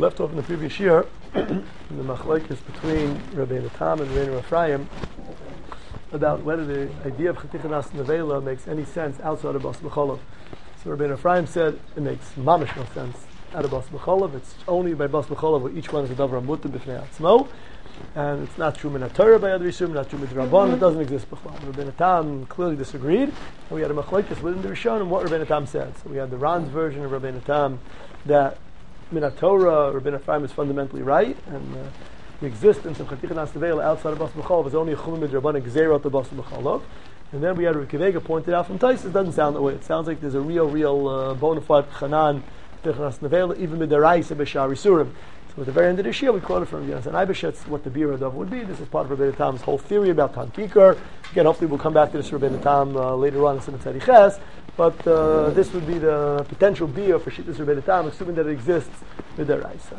left off in the previous year, in the machlokes between Rabbeinu Tam and Rabbeinu Ephraim about whether the idea of Chaticha Nas Nevela makes any sense outside of Bas B'Cholav. So Rabbeinu Ephraim said it makes mamish no sense out of Bas B'Cholav. It's only by Bas B'Cholav where each one is a davar mutar b'fnei atzmo, and it's not true min Torah by other Rishum, not true min Rabban. It doesn't exist b'chlal. Rabbeinu Tam clearly disagreed, and we had a machlokes within the Rishonim what Rabbeinu Tam said. So we had the Ran's version of Rabbeinu Tam that min Torah, Rabbeinu Ephraim is fundamentally right, and the existence of Chaticha Nas Nevela outside of Bas B'Cholav is only a chumim midrabanan gzeirah to Bas B'Cholav. And then we had Rav Kivega pointed out from Taisus, it doesn't sound that way. It sounds like there's a real bona fide chanan Chaticha Nas Nevela, even midaraisa b'shar isurim. So at the very end of this year, we quoted from Yonasan Eibeshetz what the Bir Hadav would be. This is part of Rabbeinu Tam's whole theory about Tan Kikar. Again, hopefully we'll come back to this Rabbeinu Tam later on in Simon Tzadiches. But this would be the potential Bir for Shittas Rabbeinu Tam, assuming that it exists midaraisa.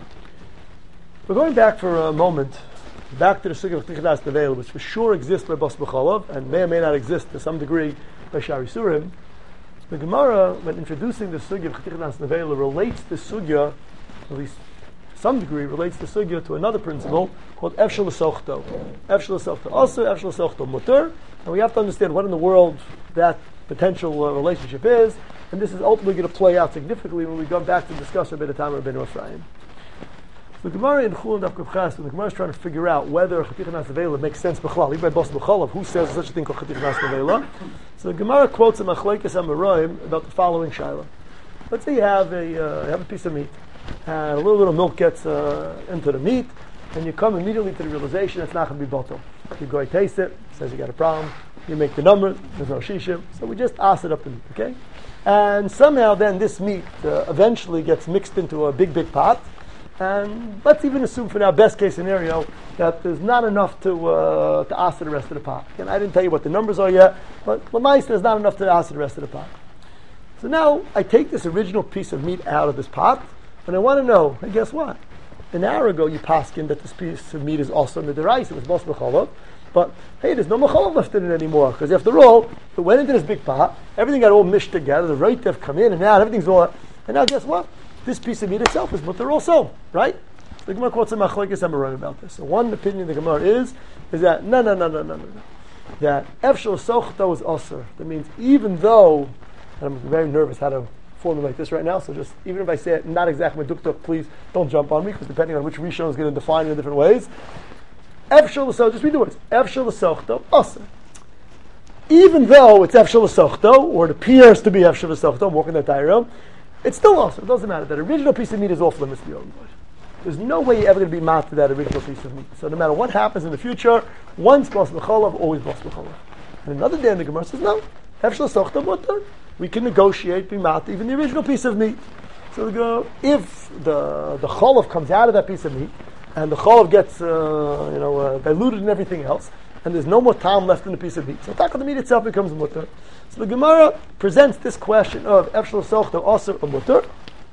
We're going back for a moment, back to the Sugya of Chaticha Nas Nevela, which for sure exists by Bas B'Cholav, and may or may not exist to some degree by Shari Surim. The Gemara, when introducing the Sugya of Chaticha Nas Nevela, relates the Sugya, at least to some degree, relates the Sugya to another principle called Efshel L'Sochto. Efshel L'Sochto also, Efshel L'Sochto Mutter, and we have to understand what in the world that potential relationship is, and this is ultimately going to play out significantly when we go back to discuss Rabbeinu Tam and Rabbeinu Ephraim. The Gemara in Chulin Daf Kuf Ches, when the Gemara is trying to figure out whether Chaticha Nas Nevela makes sense b'chlal, even by Bas B'Cholav, who says such a thing called Chaticha Nas Nevela? So the Gemara quotes a machlokes Amoraim about the following shaila. Let's say you have a piece of meat, and a little bit of milk gets into the meat, and you come immediately to the realization it's not going to be bottle. You go and taste it, says you got a problem. You make the number, there's no shishim, so we just ask it up the meat, okay? And somehow then this meat eventually gets mixed into a big pot. And let's even assume for now, best case scenario, that there's not enough to asa the rest of the pot. Again, I didn't tell you what the numbers are yet, but Lamais, there's not enough to asa the rest of the pot. So now I take this original piece of meat out of this pot, and I want to know, and guess what? An hour ago you paskin that this piece of meat is also midaraisa, it was Bas B'Cholav, but hey, there's no machalav left in it anymore, because after all, it went into this big pot, everything got all mished together, the right have come in and out, everything's all, and now guess what? This piece of meat itself is mutter also, right? The Gemara quotes a machlokes Amoraim about this. So one opinion of the Gemara is that no. That Efshel Sochto is osir. That means even though, and I'm very nervous how to formulate this right now, so just even if I say it not exactly meduktuk, please don't jump on me, because depending on which Rishon is going to define it in different ways. Efshel Sochto, just read the words. Efshel Sochto osir. Even though it's Efshel Sochto, or it appears to be Efshel Sochto, I'm walking that diagram, it's still also, it doesn't matter. That original piece of meat is off limits to your There's no way you're ever going to be mat to that original piece of meat. So no matter what happens in the future, once Bas B'Cholav, always Bas B'Cholav. And another day in the Gemara says, no, Efshel Sochta Mutter. We can negotiate, be mat, even the original piece of meat. So we go, if the Cholav comes out of that piece of meat, and the Cholav gets diluted and everything else, and there's no more time left in the piece of meat. So the meat itself becomes mutter. So the Gemara presents this question of Efshel Sochto Osir or mutter.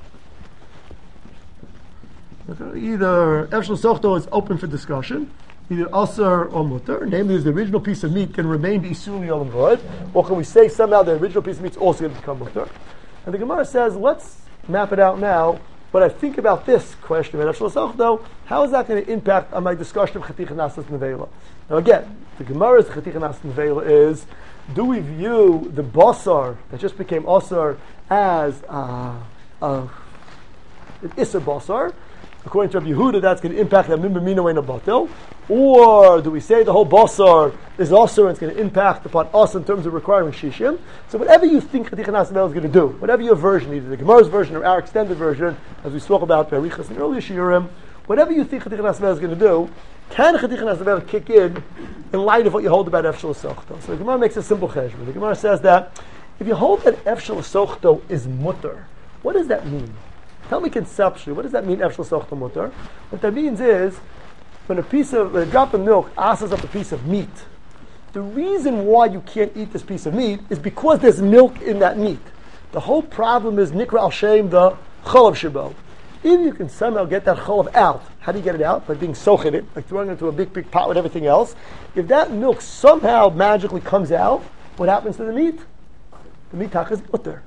Either Efshel Sochto is open for discussion, either Osir or mutter. Namely, is the original piece of meat can remain Isuli Olam Void, or can we say somehow the original piece of meat is also going to become mutter? And the Gemara says, let's map it out now. What I think about this question about Efshel Sochto, how is that going to impact on my discussion of Chaticha Nas Nevela? Now again, the Gemara's Chaticha Nas Nevela is, do we view the basar that just became asar as an isser basar? According to Rabbi Yehuda, that's going to impact the mimimino and a batil. Or do we say the whole basar is asar and it's going to impact upon us in terms of requiring shishim? So whatever you think Chaticha Nas Nevela is going to do, whatever your version, either the Gemara's version or our extended version, as we spoke about Berichas and earlier shiurim, whatever you think Chaticha Nas Nevela is going to do, can Chaticha Nas Nevela kick in light of what you hold about Efshel Sochto? So the Gemara makes a simple cheshbon. The Gemara says that if you hold that Efshel Sochto is mutter, what does that mean? Tell me conceptually, what does that mean, Efshel Sochto mutter? What that means is, when a drop of milk asses up a piece of meat, the reason why you can't eat this piece of meat is because there's milk in that meat. The whole problem is Nikra al Shem, the Cholav Shebo. If you can somehow get that cholav out, how do you get it out? By being soaked in it, like throwing it into a big pot with everything else. If that milk somehow magically comes out, what happens to the meat? The meat is mutter.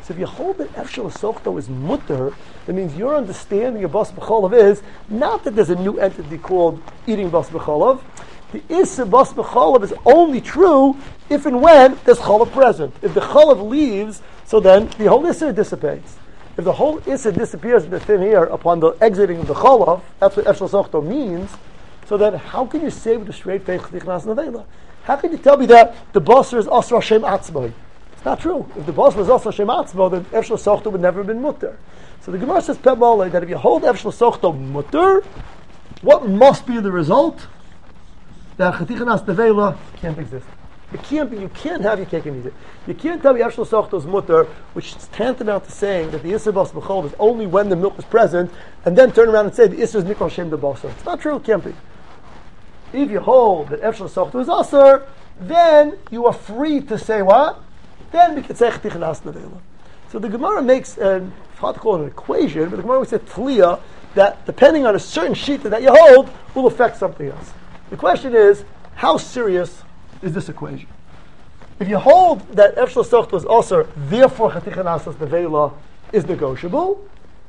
So if you hold that Efshel Sochto is mutter, that means your understanding of Bas B'cholav is not that there's a new entity called eating Bas B'cholav. The Issa Bas B'cholav is only true if and when there's Cholav present. If the Cholav leaves, so then the whole Issa dissipates. If the whole Issa disappears in the thin air upon the exiting of the Cholav, that's what Efshel Sochto means, so then how can you say with a straight face Chatichas Nas Nevela? How can you tell me that the Basar is Asra Hashem Atzmai? It's not true. If the Basar was Asra Hashem Atzmai, then Efshel Sochto would never have been mutter. So the Gemara says Pemole that if you hold Efshel Sochto mutter, what must be the result? That Chatichas Nas Nevela can't exist. It can't be. You can't have your cake and eat it. You can't tell me Efshel Sochto is mutter, which is tantamount to saying that the Issa Bas B'chol is only when the milk is present, and then turn around and say the Issa is Nikol Hashem the Basar. It's not true. It can't be. If you hold that Efshel Sochto is Asar, then you are free to say what? Then we can say Chatichas Nas Nevela. So the Gemara makes it's hard to call it an equation, but the Gemara makes a tliya that depending on a certain sheet that you hold will affect something else. The question is, how serious is this equation? If you hold that Efshel Sochto is Asar, therefore Chatichas Nas Nevela is negotiable,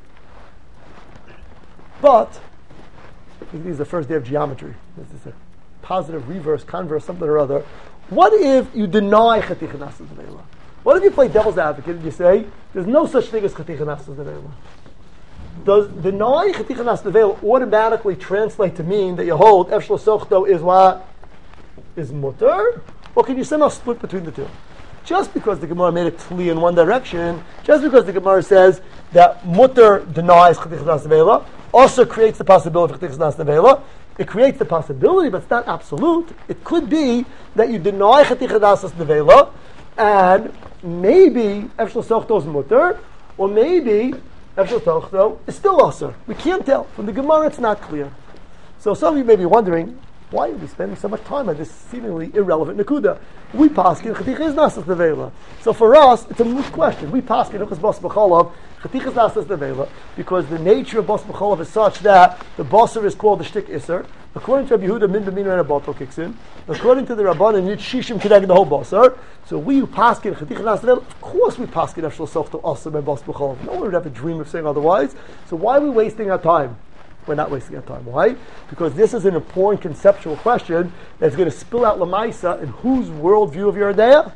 but this is the first day of geometry. This is a positive, reverse, converse, something or other. What if you deny Chatichas Nas Nevela? What if you play devil's advocate and you say, there's no such thing as Chatichas Nas Nevela? Does denying Chatichas Nas Nevela automatically translate to mean that you hold Efshel Sochto is what? Is mutter? Or can you somehow split between the two? Just because the Gemara made it tli in one direction, just because the Gemara says that mutter denies Chatichas Nas Nevela, also creates the possibility of Chatichas Nas Nevela. It creates the possibility, but it's not absolute. It could be that you deny Chatichas Nas Nevela, and maybe Efshel Sochto is mutter, or maybe Efshel Sochto is still Asar. We can't tell. From the Gemara, it's not clear. So some of you may be wondering, why are we spending so much time on this seemingly irrelevant Nakuda? We paskin Chatichas Nas Nevela. So for us, it's a moot question. We paskin Uchas Bas B'cholav Chatichas Nas Nevela, because the nature of Bas B'cholav is such that the Basar is called the Shtik Isser. According to Rabbi Yehuda, Min B'mina and a Batal kicks in. According to the Rabbanan, Yud Shishim Kedeg the whole Basar. So we who paskin Chatichas Nas Nevela, of course we paskin Efshel Sochto Asar and Bas B'cholav. No one would have a dream of saying otherwise. So why are we wasting our time? We're not wasting our time. Why? Because this is an important conceptual question that's going to spill out Lamaisa in whose worldview of Yeridea?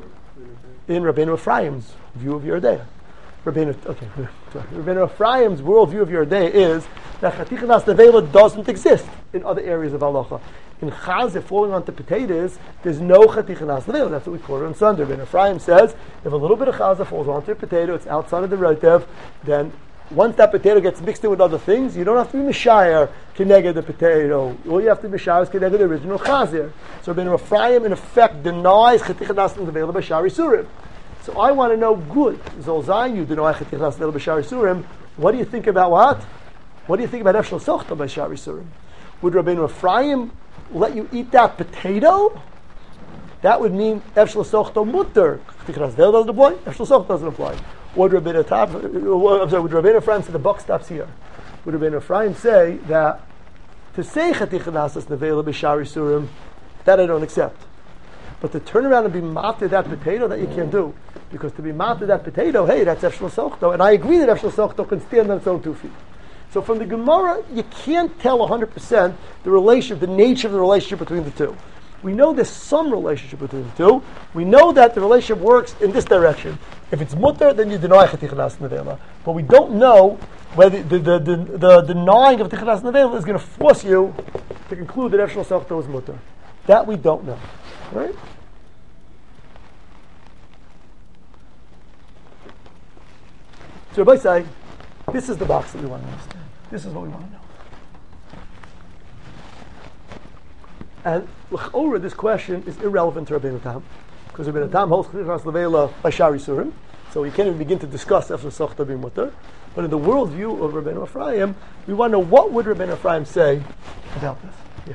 In Rabbeinu Ephraim's view of Yeridea. Rabbeinu Ephraim's worldview of Yeridea is that Chatichas Nas Nevela doesn't exist in other areas of halacha. In Chazir, falling onto potatoes, there's no Chatichas Nas Nevela. That's what we call it on Sunday. Rabbeinu Ephraim says, if a little bit of Chazir falls onto a potato, it's outside of the rotev, then once that potato gets mixed in with other things, you don't have to be Mishayar Keneged the potato. All you have to be Mishayar is Keneged the original Chazir. So Rabbeinu Ephraim, in effect, denies Chatichas Nas Nevela by Shari Surim. So I want to know, good, Zolzayin, you deny Chatichas Nas Nevela by Shari Surim. What do you think about what? What do you think about Efshel Sochto by Shari Surim? Would Rabbeinu Ephraim let you eat that potato? That would mean Efshel Sochto mutter. Chatichas Nas Nevela doesn't apply, Efshel Sochto doesn't apply. Would Rabbeinu Ephraim say the buck stops here? Would Rabbeinu Ephraim say that to say Chatichas Nas Nevela b'Shari Surim, that I don't accept, but to turn around and be mated that potato, that you can't do, because to be mated that potato, hey, that's Efshel Sochto, and I agree that Efshel Sochto can stand on its own 2 feet. So from the Gemara, you can't tell 100% the relationship, the nature of the relationship between the two. We know there's some relationship between the two. We know that the relationship works in this direction. If it's mutter, then you deny Chatichas Nas Nevela. But we don't know whether the denying of Chatichas Nas Nevela is going to force you to conclude that Efshel Sochto is mutter. That we don't know. Right? So Rabbi say, this is the box that we want to understand. This is what we want to know. And l'chora, this question is irrelevant to Rabbeinu Tam, because Rabbeinu Tam holds Chatichas Nas Nevela by Shari Surim, so we can't even begin to discuss Efshel Sochto being mutter. But in the worldview of Rabbeinu Ephraim, we want to know what would Rabbeinu Ephraim say about this. Yeah.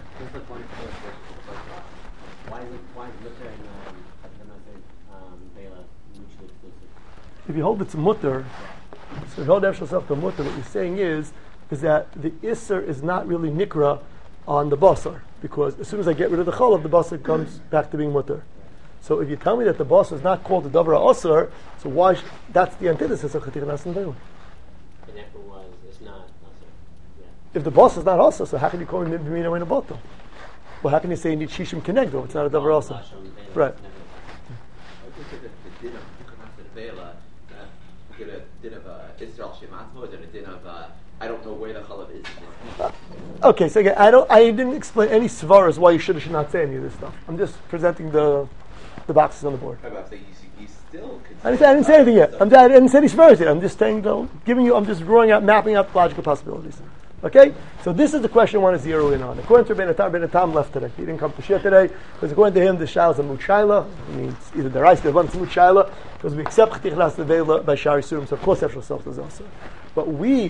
Why is mutter and Nevela mutually exclusive? If you hold it's mutter, so if you hold Efshel Sochto mutter, what you're saying is that the Isser is not really Nikra on the Basar, because as soon as I get rid of the Cholav, the Basar comes back to being mutter. So if you tell me that the boss is not called the Davar Osir, so why? That's the antithesis of Chaticha Nas Nevela. And if it was, it's not also. Yeah. If the boss is not Osir, so how can you call him Bimina Wena Botel? Well, how can you say you need Shishim Kenegdo? It's not a Davar Osir. Right. I think that the din of Chaticha Nas Nevela, get a din of Israel Shematmo, and a din of I don't know where the chalav is. Okay, so again, I didn't explain any svaras why you should or should not say any of this stuff. I'm just presenting the boxes on the board. You still I didn't say anything yet. I didn't say any svaras yet. I'm just saying, though, I'm just drawing out, mapping out logical possibilities. Okay? So this is the question I want to zero in on. According to Ben Tam left today. He didn't come to shir today, because according to him, the shal is a mutshayla. It means either the rice, the one, it's a mutshayla, because we accept Chaticha Nas Nevela by Shari Surim, so of course Efshel Soch is also. But we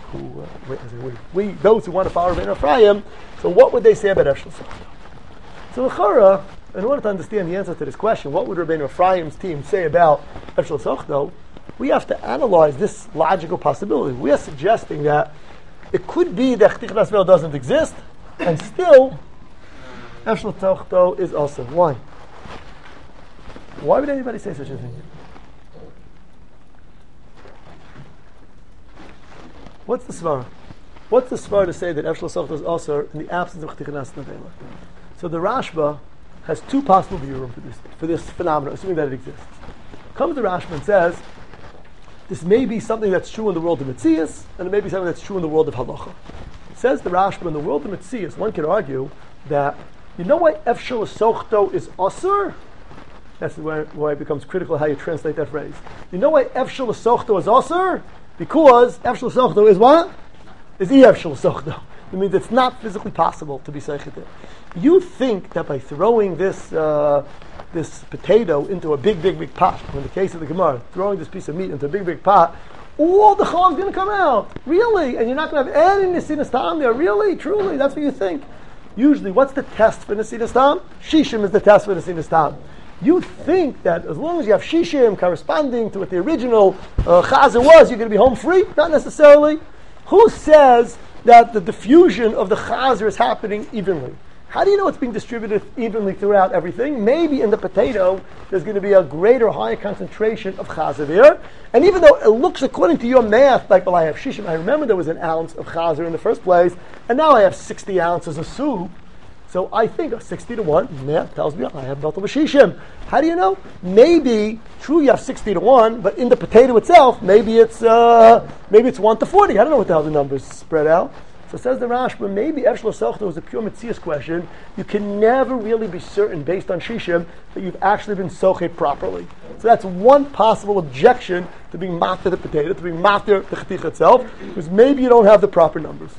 those who want to follow Rabbeinu Ephraim, so what would they say about Efshel Soch? So L'chara, in order to understand the answer to this question, what would Rabbeinu Ephraim's team say about Efshel Soch, though? We have to analyze this logical possibility. We are suggesting that it could be that Chaticha Nas Nevela doesn't exist, and still Efshel Soch, though, is also. Why? Why would anybody say such a thing? What's the svara? What's the svara to say that Efshel Soch is also in the absence of Chaticha Nas Nevela? So the Rashba has two possible viewing for this phenomenon, assuming that it exists. Comes the Rashba and says, this may be something that's true in the world of Metzias, and it may be something that's true in the world of Halacha. Says the Rashba, in the world of Metzias, one could argue that, you know why Efshel Soch is Asur? That's why it becomes critical how you translate that phrase. You know why Efshel Soch is Asur? Because Efshel Soch is what? Is Efshel Soch. It means it's not physically possible to be Seichetet. You think that by throwing this potato into a big pot, in the case of the Gemara, throwing this piece of meat into a big pot, all the chalav is going to come out. Really? And you're not going to have any Nesinas Tam there. Really? Truly? That's what you think. Usually, what's the test for Nesinas Tam? Shishim is the test for Nesinas Tam. You think that as long as you have shishim corresponding to what the original chazer was, you're going to be home free? Not necessarily. Who says that the diffusion of the chazer is happening evenly? How do you know it's being distributed evenly throughout everything? Maybe in the potato there's going to be a greater, higher concentration of chazer there. And even though it looks, according to your math, like, well, I have shishim, I remember there was an ounce of chazer in the first place, and now I have 60 ounces of soup. So I think 60 to 1, math tells me I have Beltal B'Shishim. How do you know? Maybe, true, you have 60 to 1, but in the potato itself, maybe it's 1 to 40. I don't know what the hell the numbers spread out. So says the Rashba, maybe Efshel Soch was a pure Metzias question. You can never really be certain, based on Shishim, that you've actually been Sochet properly. So that's one possible objection to being matter the potato, to being matter the Chaticha itself, because maybe you don't have the proper numbers.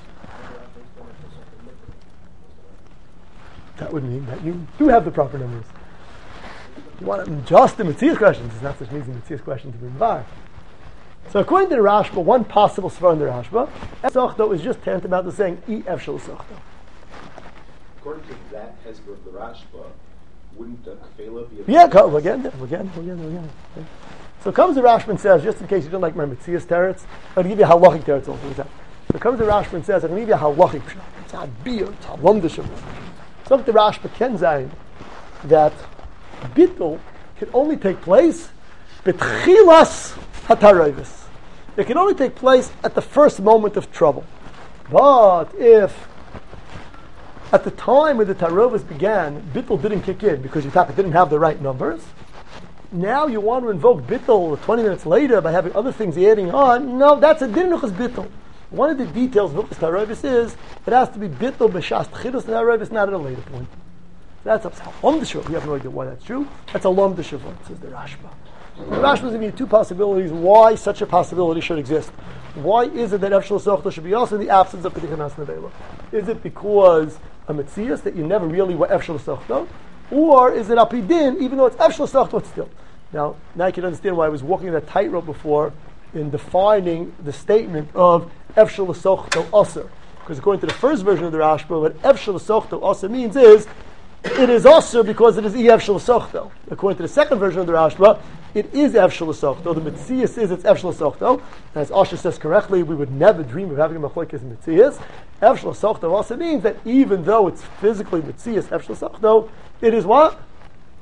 That would mean that you do have the proper numbers. You want to just the Metzias questions. It's not such an easy Metzias question to bring by. So according to the Rashba, one possible svar in the Rashba, Sochto is just tantamount to saying E Efshel Sochto. According to that hezbollah of the Rashba, wouldn't the kfela be a... Yeah, again. So comes the Rashba and says, just in case you don't like my Metzias teretz, I'm going to give you a halachic teretz also. So comes the Rashba and says, I'm going to give you a halachic pshat. It's a beer, it's a lomdishim. So the Rashba can say that bittul can only take place betchilas hatarovis. It can only take place at the first moment of trouble. But if at the time when the tarovis began, bittul didn't kick in because you didn't have the right numbers, now you want to invoke bittul 20 minutes later by having other things adding on, no, that's a dinuchas bittul. One of the details of the tarovis is it has to be bittul b'shas tchilus tarovis, not at a later point. That's a lomdishav. We have no idea why that's true. That's a lomdishav, says the Rashba. The Rashba is giving you two possibilities why such a possibility should exist. Why is it that Efshel Sochta should be also in the absence of Chaticha Nas Nevela? Is it because a Metzias that you never really were Efshel Sochta? Or is it Apidin, even though it's Efshel Sochta, it's still? Now you can understand why I was walking that tightrope before in defining the statement of Efshel Sochta Aser. Because according to the first version of the Rashba, what Efshel Sochta Aser means is it is Aser because it is Efshel Sochta. According to the second version of the Rashba, it is Efshel Sochta. The Metzias is its Efshel Sochta. As Asher says correctly, we would never dream of having a Machlokes Metzias. Efshel Sochta also means that even though it's physically Metzias Efshel Sochta, it is what?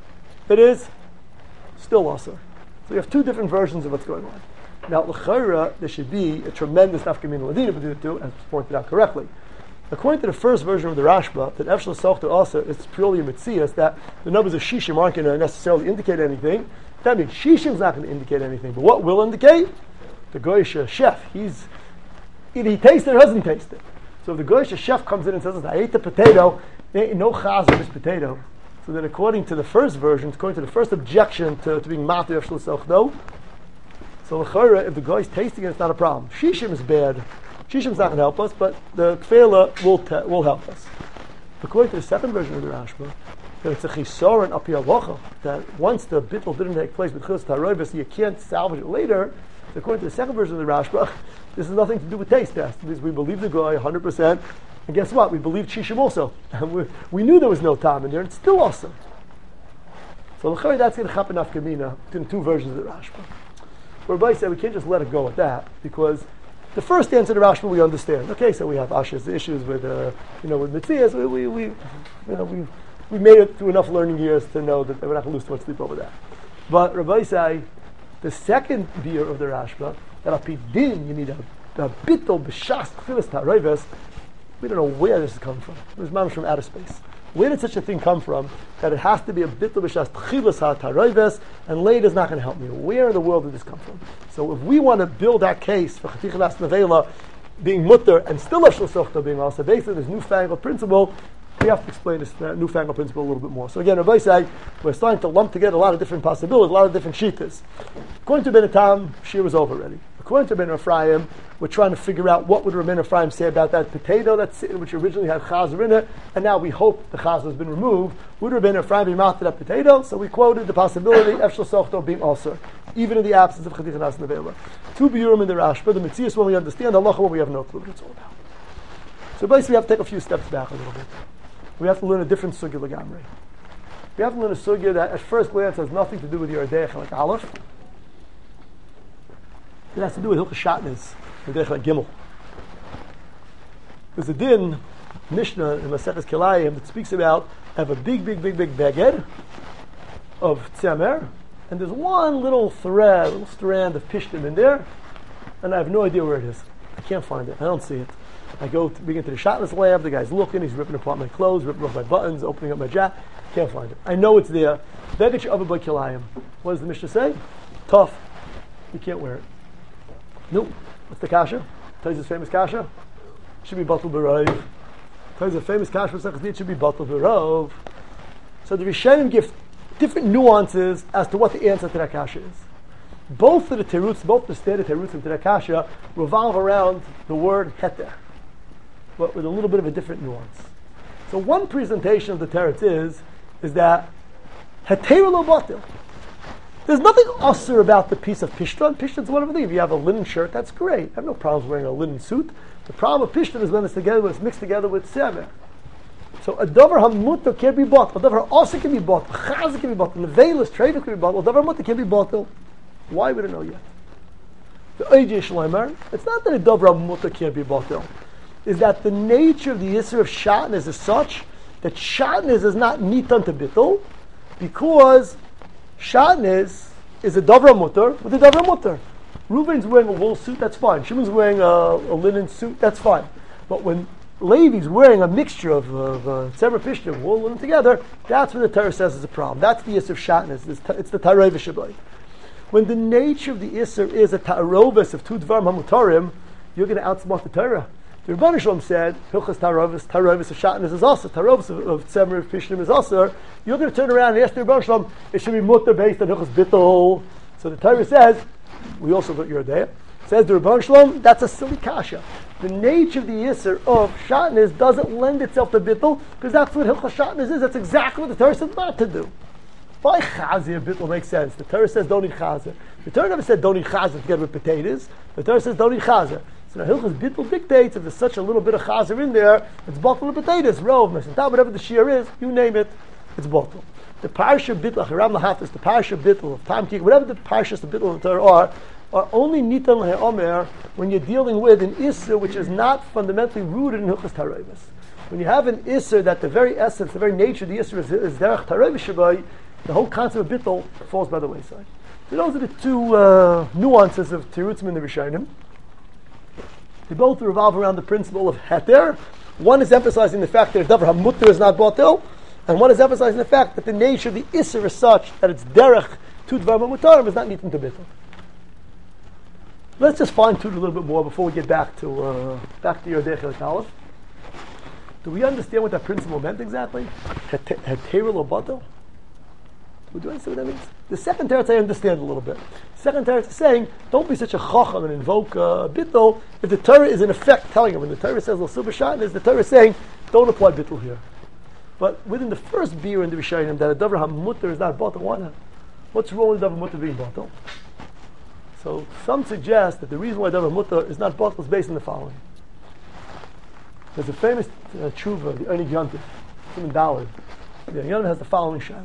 it is still also. So we have two different versions of what's going on. Now, l'chayra, there should be a tremendous nafkamina ladina between the two, as pointed out correctly. According to the first version of the Rashba, that Efshel Sochta also is purely a mitzias, that the numbers of Shishim aren't going to necessarily indicate anything. That means Shishim's not going to indicate anything. But what will indicate? The Goyish chef, either he tastes it or doesn't taste it. So if the Goyish chef comes in and says, I ate the potato, there ain't no chaz with this potato. So then according to the first version, according to the first objection to being Mati Efshel Sochta, so l'chayra, if the guy is tasting it, it's not a problem. Shishim is bad. Shishim's not going to help us, but the kfela will help us. According to the second version of the Rashba, that it's a chisor and api halacha, that once the bittul didn't take place with chilus taroivus, you can't salvage it later. According to the second version of the Rashba, this has nothing to do with taste test. Because we believe the guy 100%, and guess what? We believed Shishim also. And we knew there was no time in there, and it's still awesome. So l'chayra, that's going to happen nafkamina between the two versions of the Rashba. Rabbi said we can't just let it go at that, because the first answer to Rashba we understand. Okay, so we have Asher's issues with with Mitzias. We made it through enough learning years to know that we're not going to lose too much sleep over that. But Rabbi said the second beer of the Rashba, that apidin you need a bittul b'shas tchilas ta'arayves. We don't know where this is coming from. It was mamish from outer space. Where did such a thing come from that it has to be a bittul b'shas tchilas ha'tarayves and later is not going to help me? Where in the world did this come from? So if we want to build that case for chatichalas nevela being mutter and still Efshel Sochta being also, basically this newfangled principle, we have to explain this newfangled principle a little bit more. So again, Rabbi say we're starting to lump together a lot of different possibilities, a lot of different shittas. According to Ben Atam, Shir was over already. According to Ben Ephraim, we're trying to figure out what would Ben Ephraim say about that potato which originally had chazer in it, and now we hope the chazer has been removed. Would Ben Ephraim be mouth to that potato? So we quoted the possibility of Efshel Sochta being also, even in the absence of Chatichanas Nevela. Two biurim in the Rashba, the Mitzias when we understand, the Halacha when we have no clue what it's all about. So basically we have to take a few steps back a little bit. We have to learn a different sugya legamrei. We have to learn a sugya that at first glance has nothing to do with your Yerdei like Aleph. It has to do with Hilchas Shatnez, Yerdei Gimel. There's a din, Mishnah in Maseches Kilayim that speaks about have a big beged of tzemer, and there's one little strand of pishtim in there, and I have no idea where it is. I can't find it. I don't see it. I begin to the Shatnez lab, the guy's looking, he's ripping apart my clothes, ripping off my buttons, opening up my jacket. Can't find it. I know it's there. Beged she'ava by Kilayim. What does the Mishnah say? Tough. You can't wear it. No. What's the kasha? Tai's famous kasha? Should be batal b'rov. Tai's famous kasha for Sechas should be batal b'rov. So the Rishonim give different nuances as to what the answer to that kasha is. Both of the teruts, both the standard teruts to that kasha revolve around the word heter, but with a little bit of a different nuance. So one presentation of the teretz is that heter lo batil. There's nothing usher about the piece of pishtan. Pishtan's one of the things. If you have a linen shirt, that's great. I have no problems wearing a linen suit. The problem with pishtan is when it's mixed together with semer. So a davar hamuta can be bought. A davar also can be bought. A chazah can be bought. A nevelis trade can be bought. A davar hamuta can be bought. Why we don't know yet? The Oijei Shleimer, it's not that a davar hamuta can't be bought. Is that the nature of the Yisr of Shatnez is such that Shatnez is not nitan to bittul, because Shatnez is a davar mutter with a davar mutter. Reuven's wearing a wool suit, that's fine. Shimon's wearing a linen suit, that's fine. But when Levi's wearing a mixture of tzemer pishtim, wool and linen together, that's when the Torah says is a problem. That's the Yisr of Shatnez. It's the Tarovis Shabbai. When the nature of the Yisr is a Tarovis of two dvarim hamutarim, you're going to outsmart the Torah. The Rebbeinu Shalom said, Hilchas Tarovis of Shatnez is also, Tarovis of Tzemer Pishtim is also. You're going to turn around and ask the Rebbeinu Shalom, it should be mutter based on Hilchas Bittul. So the Torah says, we also got your day. Says the Rebbeinu Shalom, that's a silly kasha. The nature of the Yisr of Shatnez doesn't lend itself to Bittul, because that's what Hilchas Shatnez is. That's exactly what the Torah says not to do. Why Chazir Bittul makes sense? The Torah says don't eat Chazir. The Torah never said don't eat Chazir together with potatoes. The Torah says don't eat Chazir. So now Hilchas Bittul dictates if there's such a little bit of Chazir in there, it's bottle of potatoes, rov, mesentah, whatever the shear is, you name it, it's bottle. The Parsha Bittul, Hiram Lahatis, the Parsha Bittul of Tam Kik, whatever the Parshas, the Bittul of the Torah are only Nitan Le'omer when you're dealing with an Isser which is not fundamentally rooted in Hilchas Tarovis. When you have an Isser that the very essence, the very nature of the Isser is Derech Tarovis Shabbai, the whole concept of bittul falls by the wayside. So those are the two nuances of Tirutzim and the Rishonim. They both revolve around the principle of heter. One is emphasizing the fact that a davar hamutter is not batil, and one is emphasizing the fact that the nature of the isser is such that it's derech to dvar mutarim is not nitin to bittul. Let's just fine tune a little bit more before we get back to Yodei Chelik Aleph. Do we understand what that principle meant exactly? Heter lo batil. Do you understand what that means? The second teretz I understand a little bit. The second teretz is saying, don't be such a chacham and invoke bittul. If the Torah is in effect telling him, when the Torah says l'sil b'shayin, is the Torah saying, don't apply bittul here. But within the first beer in the Rishonim, that a davar hamutter is not batil, why not? What's wrong with davar mutter being batil? So some suggest that the reason why davar mutter is not batil is based on the following. There's a famous tshuva, the Einig Yontif, Simon Daled. The Einig Yontif has the following shaila.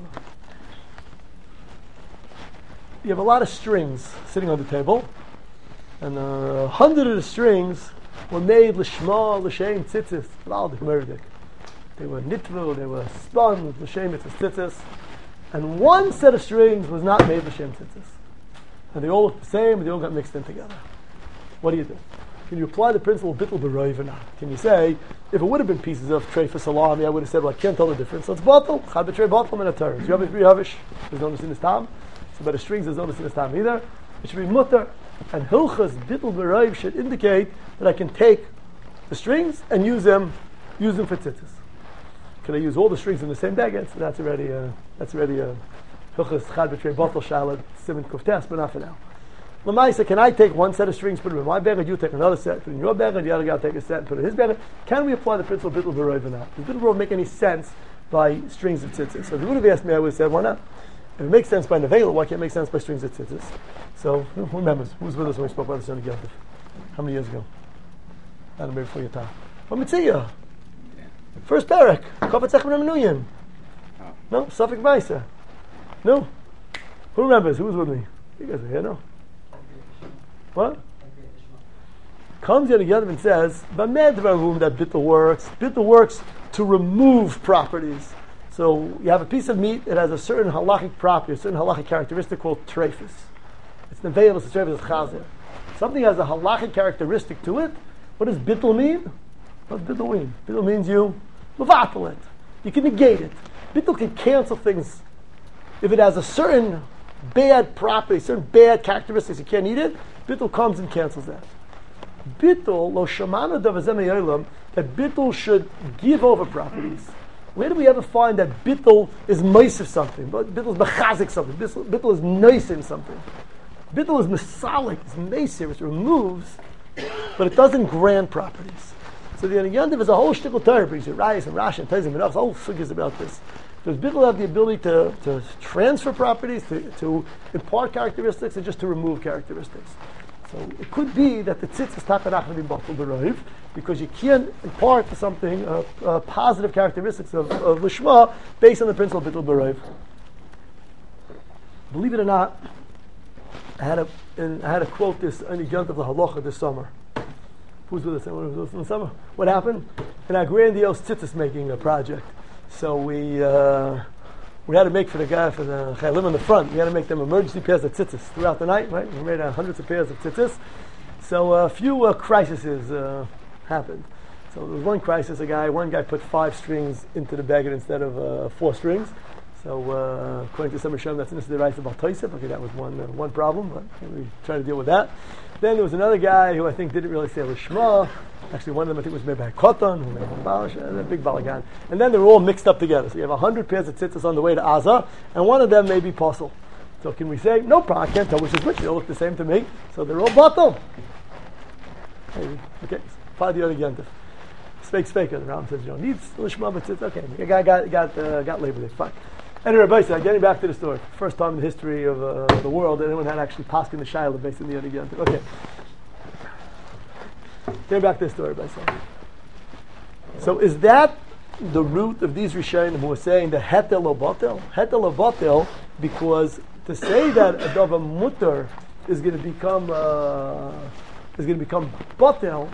You have a lot of strings sitting on the table, and 100 of the strings were made l'shma, l'shem, tzitzis, l'aldik, merdik. They were nitvu, they were spun, l'shem, tzitzis, and one set of strings was not made l'shem, tzitzis. And they all look the same, and they all got mixed in together. What do you do? Can you apply the principle of bittul b'roiv or not? Can you say, if it would have been pieces of trefa salami, I would have said, well, I can't tell the difference. So it's batil, chad b'trei batil min ha-Torah. You have a three havish, there's no nusin tam. So by the strings, there's no nusin tam either. It should be mutter. And hilchas bittul b'roiv should indicate that I can take the strings and use them for tzitzis. Can I use all the strings in the same bag? So that's already hilchas chad b'trei batil shalad siman kuftes, but not for now. L'maisa, can I take one set of strings, put it in my bag, and you take another set, put it in your bag, and the other guy take a set and put it in his bag? Can we apply the principle of bittul b'roiv or not? Does bittul b'roiv make any sense by strings of tzitzis? So if you would have asked me, I would have said, why not? If it makes sense by nevela, why can't it make sense by strings of tzitzis? So, who remembers? Who was with us when we spoke about this on the Yontif? How many years ago? I don't know, before your time. What mitzvah? First parak. Kofat Tzech B'nai Menuhin. No? Safik Maisa. No? Who remembers? Who was with me? You guys are here, no? What? Comes in together and says, "B'med v'avum that bittul works. Bittul works to remove properties. So you have a piece of meat that has a certain halachic property, a certain halachic characteristic called treifus. It's neveil, it's treifus, it's chazer. Something has a halachic characteristic to it. What does bittul mean? What does bittul mean? Bittul means you mevatel it. You can negate it. Bittul can cancel things if it has a certain bad property, certain bad characteristics. You can't eat it. Bittul comes and cancels that. Bittul, lo shamana davazem yolam, that bittul should give over properties. Where do we ever find that bittul is nice of something? But bittul is mechazik something. Bittul is nice in something. Bittul is mesalik, it's nice, it removes, but it doesn't grant properties. So the Yandiv is a whole shtickle Torah, brings you Rayas and Rashi and Tezim and whole figures about this. Does bittul have the ability to transfer properties, to impart characteristics, or just to remove characteristics? So it could be that the tzitz is takanach in batul b'roiv, because you can't impart to something positive characteristics of lishma based on the principle of bittul b'roiv. Believe it or not, I had to quote this on the Yont of the Halacha this summer. Who's with us? Who's with us in the summer? What happened? In our grandiose tzitzis making project. So we had to make for the chayalim in the front. We had to make them emergency pairs of tzitzis throughout the night. Right? We made hundreds of pairs of tzitzis. So a few crises happened. So there was one crisis. One guy put 5 strings into the baguette instead of 4 strings. So according to some Rishonim, that's the rights of Baltoisef. Okay, that was one problem, but we tried to deal with that. Then there was another guy who I think didn't really say Lishma. Actually, one of them I think was made by Koton, who made a big balagan. And then they were all mixed up together. So you have 100 pairs of tzitzis on the way to Aza, and one of them may be Posel. So can we say, no problem, I can't tell which is which. They all look the same to me. So they're all bottom. Okay, Fadi Yontif. Speak. The Ram says, needs Lishma, but tzitzis. Okay, the guy got Labor Day. Fine. Anyway, getting back to the story. First time in the history of the world that anyone had actually passed in the Shiloh based on the Yontif. Okay. Getting back to the story, so is that the root of these Rishonim who are saying the hetel lo batel? Hetel lo batel, because to say that a davar mutter is going to become batel,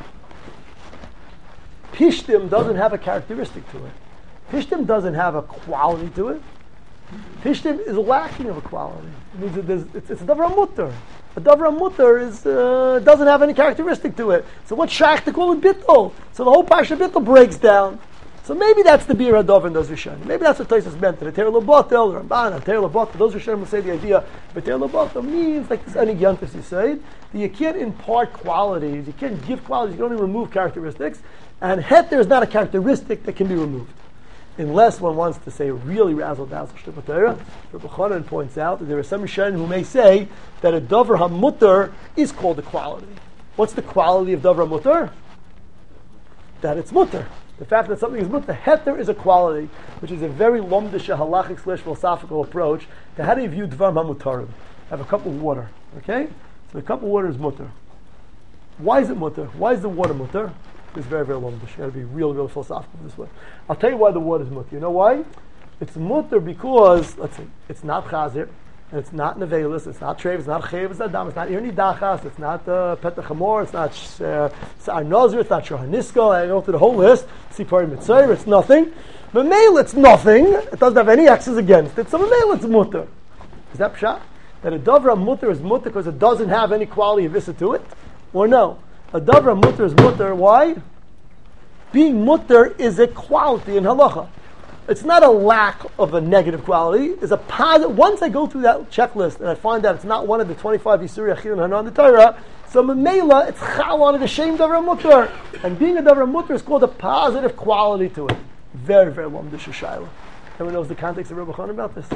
pishtim doesn't have a characteristic to it. Pishtim doesn't have a quality to it. Pishtim is lacking of a quality. It means that it's a davar mutter. A davar mutter is doesn't have any characteristic to it. So what's shach to call it bittul? So the whole parsha bittul breaks down. So maybe that's the bir hadavar in those Rishonim. Maybe that's what Tosfos meant. The Ter Lobatel, Ramban, Ter Lobatel. Those Rishonim will say the idea. But Ter Lobatel means like this Anigantis you say that you can't impart qualities. You can't give qualities. You can only remove characteristics. And heter is not a characteristic that can be removed. Unless one wants to say really razzle-dazzle Shtupat Torah. Rabbi Chanan points out that there are some Rishonim who may say that a davar hamutter is called a quality. What's the quality of davar hamutter? That it's mutter. The fact that something is mutter. Heter is a quality, which is a very lomdish halachic / philosophical approach to how do you view dvar hamutarim. Have a cup of water, okay? So the cup of water is mutter. Why is it mutter? Why is the water mutter? It's very, very lomdish. You got to be real philosophical this way. I'll tell you why the water is mutter. You know why? It's mutter because, let's see, it's not chazir, and it's not nevelis, it's not trev, it's not chev, it's not dam, it's not irni dachas, it's not petach hamor, it's not sa'ar nazir, it's not shohanisko. I go through the whole list. Sipari mitzayir, it's nothing. But mail, it's nothing. It doesn't have any axes against it. So mail, it's mutter. Is that pshat? That a davar mutter is mutter because it doesn't have any quality of issa to it, or no? A davar mutter is mutter. Why? Being mutter is a quality in halacha. It's not a lack of a negative quality. It's a positive. Once I go through that checklist and I find that it's not one of the 25 Yisuri Achil and Hanan the Torah, so Mamela, it's chal on it, a shame davar mutter. And being a davar mutter is called a positive quality to it. Very, very lomdish shayla. Everyone knows the context of Rabbi Chanan about this?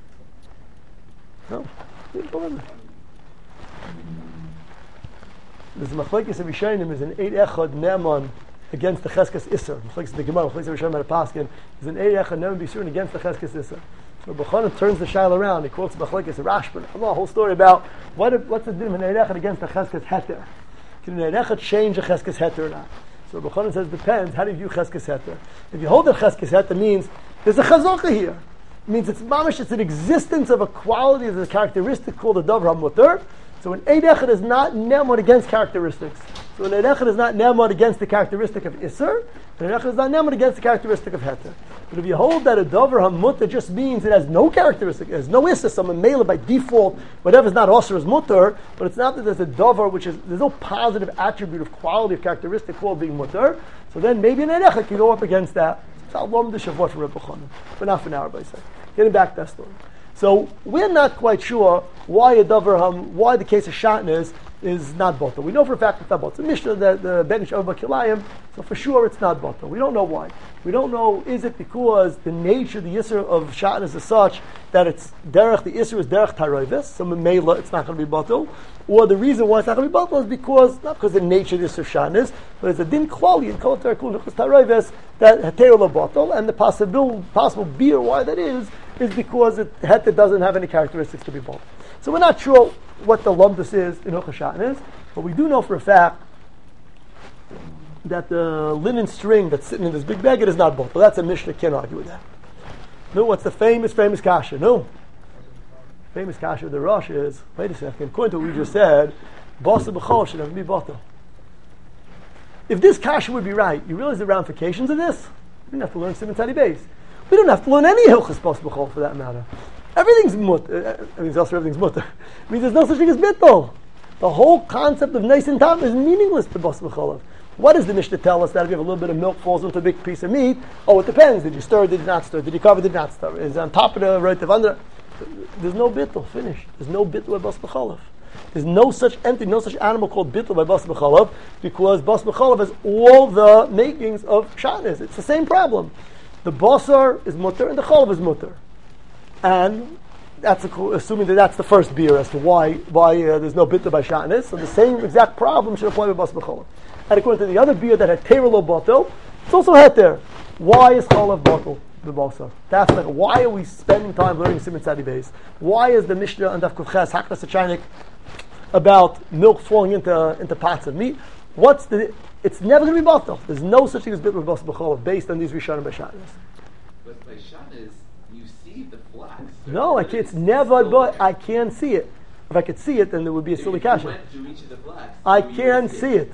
No? There's a machlekes of Rishonim is an 8 echad ne'eman against the cheskes iser. Machlekes the Gemara, machlekes of Rishonim at a paskin is an 8 echad ne'eman b'isurin against the cheskes iser. So Rabbi Chanan turns the shayla around. He quotes machlekes of Rashban. A whole story about what's the din of an 8 echad against the cheskes heter. Can an 8 echad change a cheskes heter or not? So Rabbi Chanan says depends. How do you view cheskes heter? If you hold that cheskes heter means there's a chazaka here. It means it's mamish. It's an existence of a quality, of a characteristic called a davar hamutter. So an Eid Echad is not ne'emon against characteristics. So an Eid Echad is not ne'emon against the characteristic of Isser, and an Eid Echad is not ne'emon against the characteristic of Heter. But if you hold that a davar hamutter just means it has no characteristic, it has no Isser, some mela by default, whatever is not Osir is mutter, but it's not that there's a davar which is, there's no positive attribute of quality of characteristic called being mutter, so then maybe an Eid Echad can go up against that. It's Alom the Shavuot for Rebbe Chanan. But not for an hour, by say. Getting back to that story. So we're not quite sure why why the case of Shatnez is not bottle. We know for a fact it's not bottle. Mishnah, the Ben Ish Avba Kilayim, so for sure it's not bottle. We don't know why. We don't know, is it because the nature, the Yisr of Shatnez is such that it's derech, the Yisr is derech Taroivis, so Mela it's not going to be bottle, or the reason why it's not going to be bottle is because, not because of the nature of the Yisr of Shatnez, but it's a din klali in Kol Terakul Nuchas Taroivis that Heter bottle, and the possible beer why that is because Heter doesn't have any characteristics to be bottled. So we're not sure what the lumdus is in Hilchos Shatnez, but we do know for a fact that the linen string that's sitting in this big bag, it is not bottled. That's a Mishnah, can't argue with that. No, what's the famous kasha? No. Famous kasha of the Rosh is, wait a second, according to what we just said, Basa B'chol should never be bottled. If this kasha would be right, you realize the ramifications of this? We don't have to learn Siman Tzadi Beis. We don't have to learn any Hilchos Basa B'chol for that matter. Everything's mutter. I mean, also everything's mutter. It means there's no such thing as bittul. The whole concept of nice and tam is meaningless to Basa B'chol. What does the Mishnah tell us that if you have a little bit of milk falls into a big piece of meat? Oh, it depends. Did you stir? Did you not stir? Did you cover? Did you not stir? Is it on top of the right of under? There's no bittul. Finished. There's no bittul by Basa B'chol. There's no such entity, no such animal called bittul by Basa B'chol because Basa B'chol has all the makings of Shatnez. It's the same problem. The basar is mutter and the cholav is mutter, and that's assuming that that's the first beer as to why there's no bittul by Shatnez. So the same exact problem should apply by Basa B'chol. And according to the other beer that had terilo bottle, it's also heter. Why is cholav bottle the basar? That's like, why are we spending time learning Siman Tzadi Beis? Why is the Mishnah and Daf Kuf Ches Haknas Achaynik about milk falling into pots of meat? It's never going to be bottle. There's no such thing as bittul Basa B'chol based on these Rishonim by Shatnez. But by Shatnez, you see the flax. No, I can't. It's never. But I can't see it. If I could see it, then there would be a silly kasha. I can see it.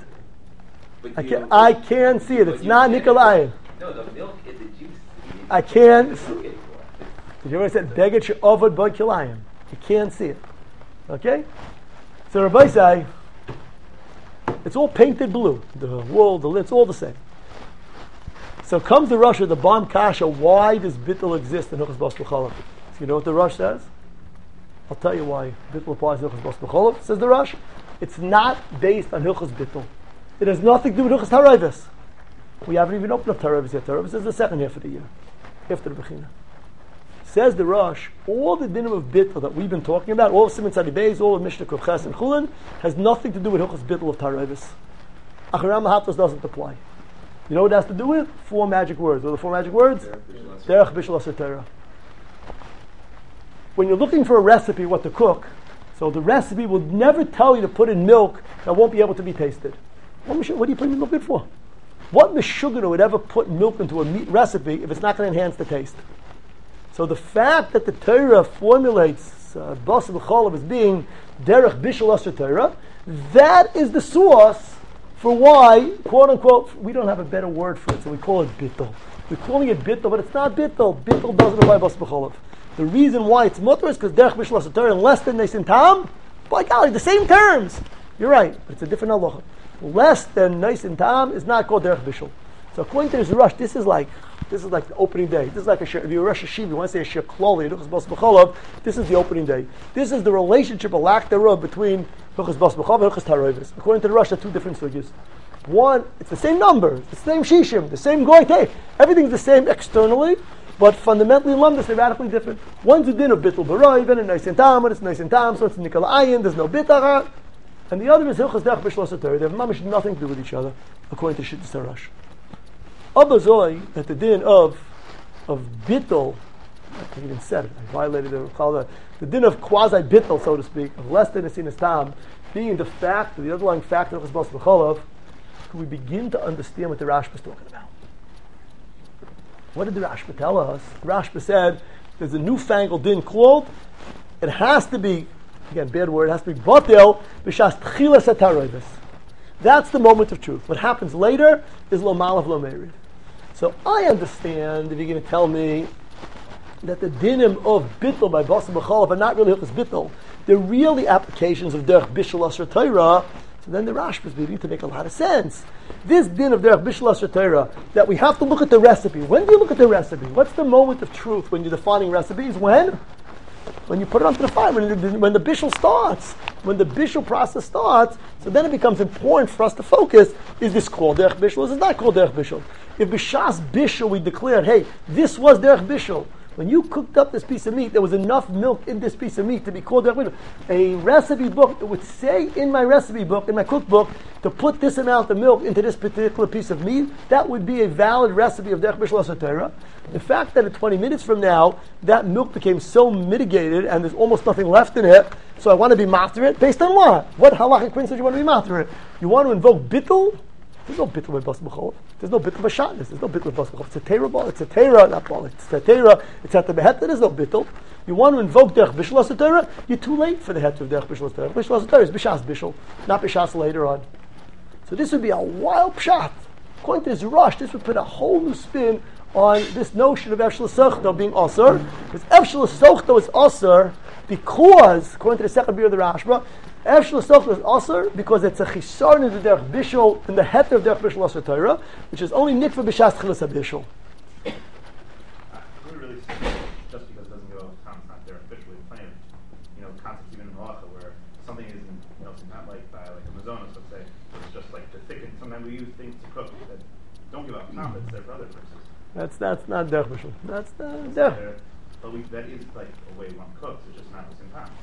I can see it. It's not Nikolai. No, the milk is the juice. I can. Did you ever said Beged she'ovad bo kilayim? You can't see it. Okay? So Rabbi say, it's all painted blue. The wool, the lid's all the same. So comes the Rosh, the Bam Kasha, why does Bittul exist in Hilchos Bas B'Cholav? So you know what the Rosh says? I'll tell you why Bittul applies to Hilchos Bas B'Cholav. Says the Rosh, it's not based on Hilchos Bittul. It has nothing to do with Hilchos Tarayvis. We haven't even opened up Tarayvis yet. Tarayvis is the second half of the year, after the Bechina. Says the Rosh, all the dinim of Bittul that we've been talking about, all of Siman Tzadi Beis, all of Mishnah Kuf Ches and Chulin, has nothing to do with Hilchos Bittul of Tarayvis. Acharam Mahatos doesn't apply. You know what it has to do with? 4 magic words. What are the 4 magic words? Derech Bishul Aser Torah. When you're looking for a recipe, what to cook, so the recipe will never tell you to put in milk that won't be able to be tasted. What are you putting milk in for? What Meshuggah would ever put milk into a meat recipe if it's not going to enhance the taste? So the fact that the Torah formulates Bas B'Cholav as being Derech Bishul Aser Torah, that is the source for why, quote unquote, we don't have a better word for it, so we call it Bittul. We're calling it Bittul, but it's not Bittul. Bittul doesn't apply Bas B'Cholav. The reason why it's mutter is because Derech Bishul Aser Torah and less than Neisin Tam, by golly, the same terms. You're right, but it's a different halacha. Less than Neisin Tam is not called Derech Bishul. So according to this Rush, this is like the opening day. This is like if you're a Rosh Hashiva, you want to say a Shir Kloli, Hilchos Bas B'Cholav, this is the opening day. This is the relationship, a lack thereof, between Hilchos Bas B'Cholav and Hilchos Tarayvis. According to the Rush, there are 2 different sugyas. One, it's the same number, it's the same shishim, the same goy. Everything's the same externally, but fundamentally in Lumdus, they're radically different. One's a din of Bittul B'Roi, even in Neisin Tam, when it's Neisin Tam, so it's Nikol Ayin, there's no Bitara. And the other is Hilchos Derech Bishul Aser Torah. They have mamish nothing to do with each other, according to Shittas HaRush. Abba Zoi, at the din of Bittul, I even said it, I violated the din of quasi-Bittul, so to speak, of less than a Sinas Tam, being the fact, the underlying fact of Hilchos Bas B'Cholav, we begin to understand what the Rashba is talking about. What did the Rashba tell us? The Rashba said, there's a newfangled din called, it has to be, again, bad word, it has to be Batil, B'shas Tchilas HaTarayvis. That's the moment of truth. What happens later is Lo Malav Lo Merid. So I understand if you're going to tell me that the dinim of Bittul by Bas B'Cholav are not really Hilchos Bittul. They're really applications of Derech Bishul Aser Torah. So then the Rashba is beginning to make a lot of sense. This din of Derech Bishul Aser Torah, that we have to look at the recipe. When do you look at the recipe? What's the moment of truth when you're defining recipes? When you put it onto the fire, when the bishul starts, when the bishul process starts, so then it becomes important for us to focus, is this called Derech Bishul, is it not called Derech Bishul? If b'shas bishul we declared, hey, this was Derech Bishul, when you cooked up this piece of meat, there was enough milk in this piece of meat to be called Derech Bishul. A recipe book that would say in my recipe book, in my cookbook, to put this amount of milk into this particular piece of meat, that would be a valid recipe of Derech Bishul Aser Torah. The fact that in 20 minutes from now, that milk became so mitigated and there's almost nothing left in it, so I want to be master it, based on what? What halachic principle do you want to be master it? You want to invoke bittul? There's no bittul by Bas B'Cholav. There's no bittul by Shatnez. There's no bittul by Bas B'Cholav. It's a Torah ball. It's a Torah, not ball. It's a Torah. It's at the Beheta. There's no bittul. You want to invoke Derech Bishul Aser Torah? You're too late for the head of Derech Bishul Aser Torah. Bishul Aser Torah is B'shas Bishul, not B'shas later on. So this would be a wild pshat. According to this Rush, this would put a whole new spin on this notion of Efshel Sochto being Aser. Because Efshel Sochto is Aser because, according to the second beer of the Rashba, Efshel Sochto is Aser because it's a chisarn in the Derech Bishul, in the heter of Derech Bishul Aser Torah, which is only nikva b'shas tchilas habishul. We really say just because it doesn't go Tom, it's not there officially playing, concepts even in halacha where something isn't, it's not like by like a mazonos, let's say, it's just like to thicken. Sometimes we use things to cook that don't give out Tom, that's there for other purposes. That's not Derech Bishul. That's the Derech. But that is like a way one cooks. It's just not at the same time.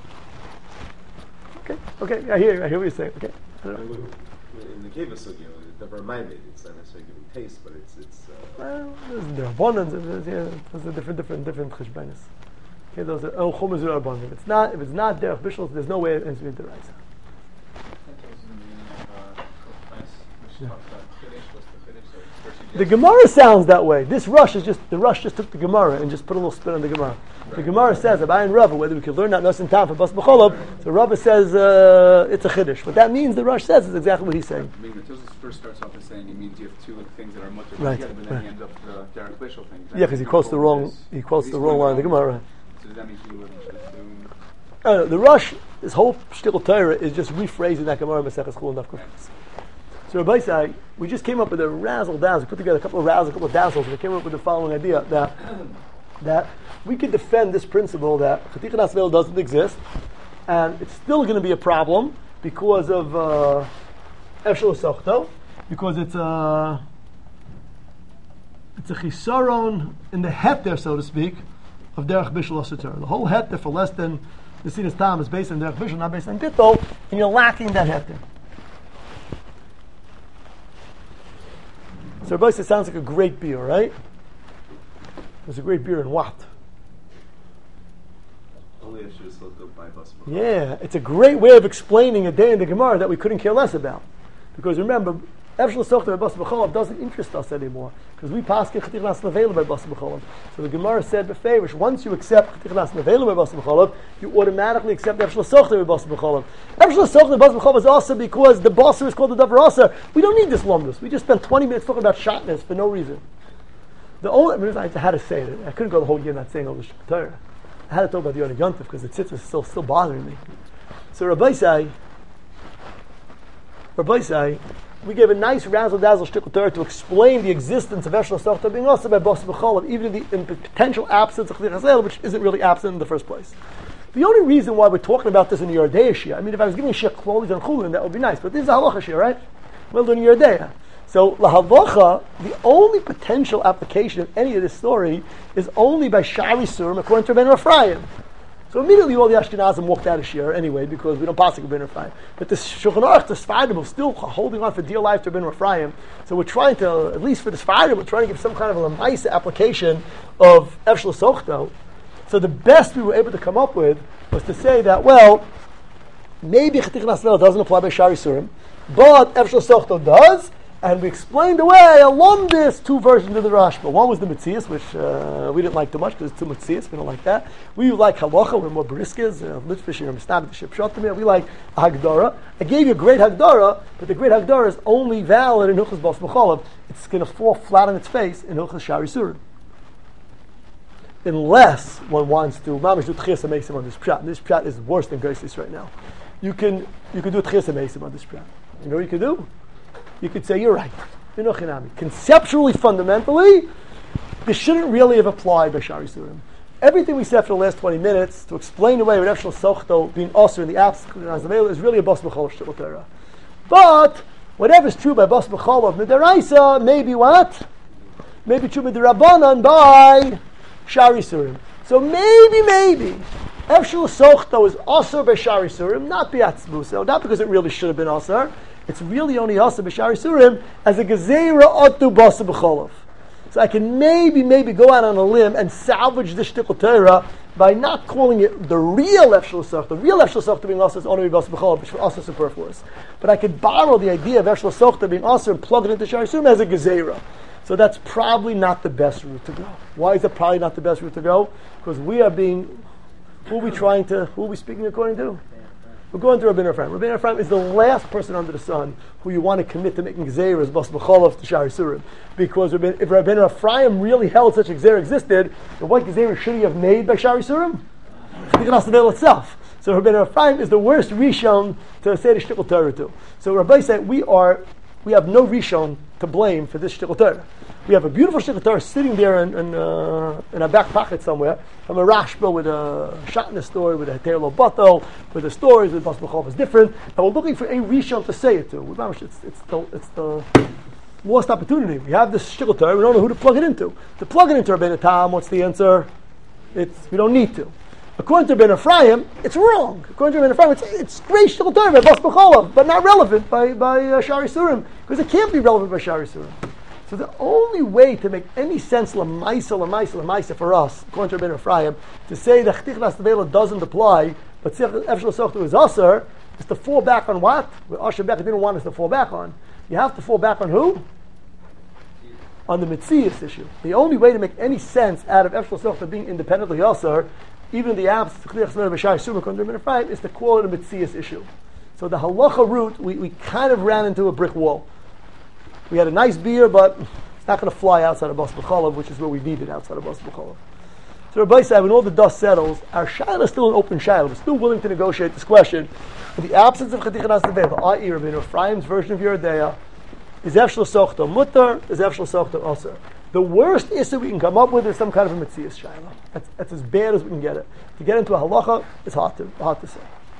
Okay. I hear what you're saying. Okay. In the Keva Sugya, the Vermaimid, it's not necessarily giving taste, but it's there's abundance. There's a different cheshbonos. Okay, those are chumos are abundant. If it's not Derech Bishul, there's no way it's being derived. The Gemara sounds that way. The Rush just took the Gemara and just put a little spin on the Gemara. The Gemara says, Abayin Rava, whether we could learn that Nosin Tam for Bas B'Cholav, so Rava says it's a Chiddush. What that means, the Rush says, is exactly what he's saying. I mean, Matilda first starts off as saying he means you have two things that are mutter right, together, but then he ends up with the Derech Bishul thing. Yeah, because he quotes the wrong line of the Gemara. does that mean he wasn't just doing? The Rush, this whole shtickle Torah is just rephrasing that Gemara Maseches Chulin Daf Kuf. So Rabbi say, we just came up with a razzle dazzle. We put together a couple of razzles, a couple of dazzles, and we came up with the following idea that we could defend this principle that Chaticha Nasvel doesn't exist, and it's still going to be a problem because of Efshel Sochto, because it's a chisaron in the heter, so to speak, of Derech Bishul Aseter. The whole heter for less than the Sinas Tam is based on Derech Bishul, not based on Bittul, and you're lacking that heter. So Rabbi says, sounds like a great beer, right? It's a great beer in what? Only if she was looked up by bus. Yeah, it's a great way of explaining a day in the Gemara that we couldn't care less about. Because remember, Efshel Sochta by Bas B'Cholam doesn't interest us anymore. Because we pass Chaticha Nas Nevela by Bas B'Cholam. So the Gemara said beferish, once you accept Chaticha Nas Nevela by Bas B'Cholam, you automatically accept Efshel Sochta by Bas B'Cholam. Efshel Sochta by Bas B'Cholam is also because the Basar is called the Davar Asar. We don't need this lumdus. We just spent 20 minutes talking about shatnez for no reason. The only reason I had to say it, I couldn't go the whole year not saying all the Torah. I had to talk about the Yonah Yontif because the tzitz is still bothering me. So Rabbi say, we gave a nice razzle-dazzle shtickle Torah to explain the existence of Eshel Sochta being also by Bas B'Cholam, even in the potential absence of Chaticha Nasvel, which isn't really absent in the first place. The only reason why we're talking about this in the Yerdei Shia, I mean, if I was giving a Shia Kloli on Chulin, that would be nice, but this is a halacha Shia, right? Well done, Yerdei. So, lahavacha, the only potential application of any of this story is only by Shari Surim according to Ben Ephraim. So immediately all the Ashkenazim walked out of Shir anyway because we don't pass it Ben Ephraim. But the Shulchan Aruch, the Sfaradim, are still holding on for dear life to Ben Ephraim. So we're trying to, at least for the Sfaradim, we're trying to give some kind of a Lamaisa application of Efshel Sochto. So the best we were able to come up with was to say that, well, maybe Chaticha Nasvel doesn't apply by Shari Surim, but Efshel Sochto does. And we explained away along this two versions of the Rashba. One was the Metzias, which we didn't like too much because it's too Metzias. We don't like that. We like Halacha. We're more Briskas. We like Hagdara. I gave you a great Hagdara, but the great Hagdara is only valid in Hilchos Bas B'Cholam. It's going to fall flat on its face in Hilchos Shari Surim. Unless one wants to, Mamish do Tchias HaMeisim on this Pshat. And this Pshat is worse than Geisis right now. You can do Tchias HaMeisim on this Pshat. You know what you can do? You could say, you're right. Conceptually, fundamentally, this shouldn't really have applied by Shari Surim. Everything we said for the last 20 minutes to explain away with Efshel Sochto being Osir in the absence of is really a Bas B'Chol Shtickle Torah. But whatever's true by Bas B'Chol of Midaraisa, maybe what? Maybe true Midarabanan by Shari Surim. So maybe Efshel Sochto is Osir by Shari Surim, not Biatzbuso, not because it really should have been Osir. It's really only Asa B'Shari Surim as a Gezeira Otu Basa B'Cholov. So I can maybe go out on a limb and salvage this Shtickle Torah by not calling it the real Efshel Sochta. The real Efshel Sochta being Asa is only Basa B'Cholov, which for us is superfluous. But I could borrow the idea of Efshel Sochta being Asa and plug it into Shari Surim as a Gezeira. So that's probably not the best route to go. Why is it probably not the best route to go? Because we are being, who are we speaking according to? We're going to Rabbeinu Ephraim. Rabbeinu Ephraim is the last person under the sun who you want to commit to making Gzeiras Bas B'Cholov to Shari Surim. Because if Rabbeinu Ephraim really held such a Gzeira existed, then what Gzeira should he have made by Shari Surim? Chaticha Nasvel itself. So Rabbeinu Ephraim is the worst Rishon to say the Shtickle Torah to. So Rabbi said we have no Rishon to blame for this Shtickle Torah. We have a beautiful Shtickle Torah sitting there in a back pocket somewhere from a Rashba with a Shatna story, with a Heter Lo Bato, with the stories with Bas B'Chol is different, and we're looking for a Rishon to say it to. It's the lost opportunity. We have this Shtickle Torah, we don't know who to plug it into. To plug it into Rabbeinu Tam, what's the answer? We don't need to. According to Rabbeinu Ephraim, it's wrong. According to Rabbeinu Ephraim, it's great Shtickle Torah by Bas B'Chol, but not relevant by Shari Surim, because it can't be relevant by Shari Surim. So the only way to make any sense l'maisa for us, according to Rabbeinu Ephraim, to say that Chaticha Nasvel doesn't apply, but Efshel Sochto is Aser, is to fall back on what? What Asher Beck didn't want us to fall back on. You have to fall back on who? On the Metzias issue. The only way to make any sense out of Efshel Sochto being independently Aser, even in the absence of Chaticha Nasvel B'Shai Surim, according to Rabbeinu Ephraim, is to call it a Metzias issue. So the halacha route, we kind of ran into a brick wall. We had a nice beer, but it's not going to fly outside of Bas B'Cholav, which is where we need it, outside of Bas B'Cholav. So Rabbi said, when all the dust settles, our shaila is still an open shaila. We're still willing to negotiate this question. In the absence of Chaticha Nas Nevela, i.e. Rabbeinu Ephraim's version of Yeridea, is Efshel Sochto Mutter, is Efshel Sochto Osir. The worst issue we can come up with is some kind of a Metzias shaila. That's as bad as we can get it. To get into a halacha, it's hard to say.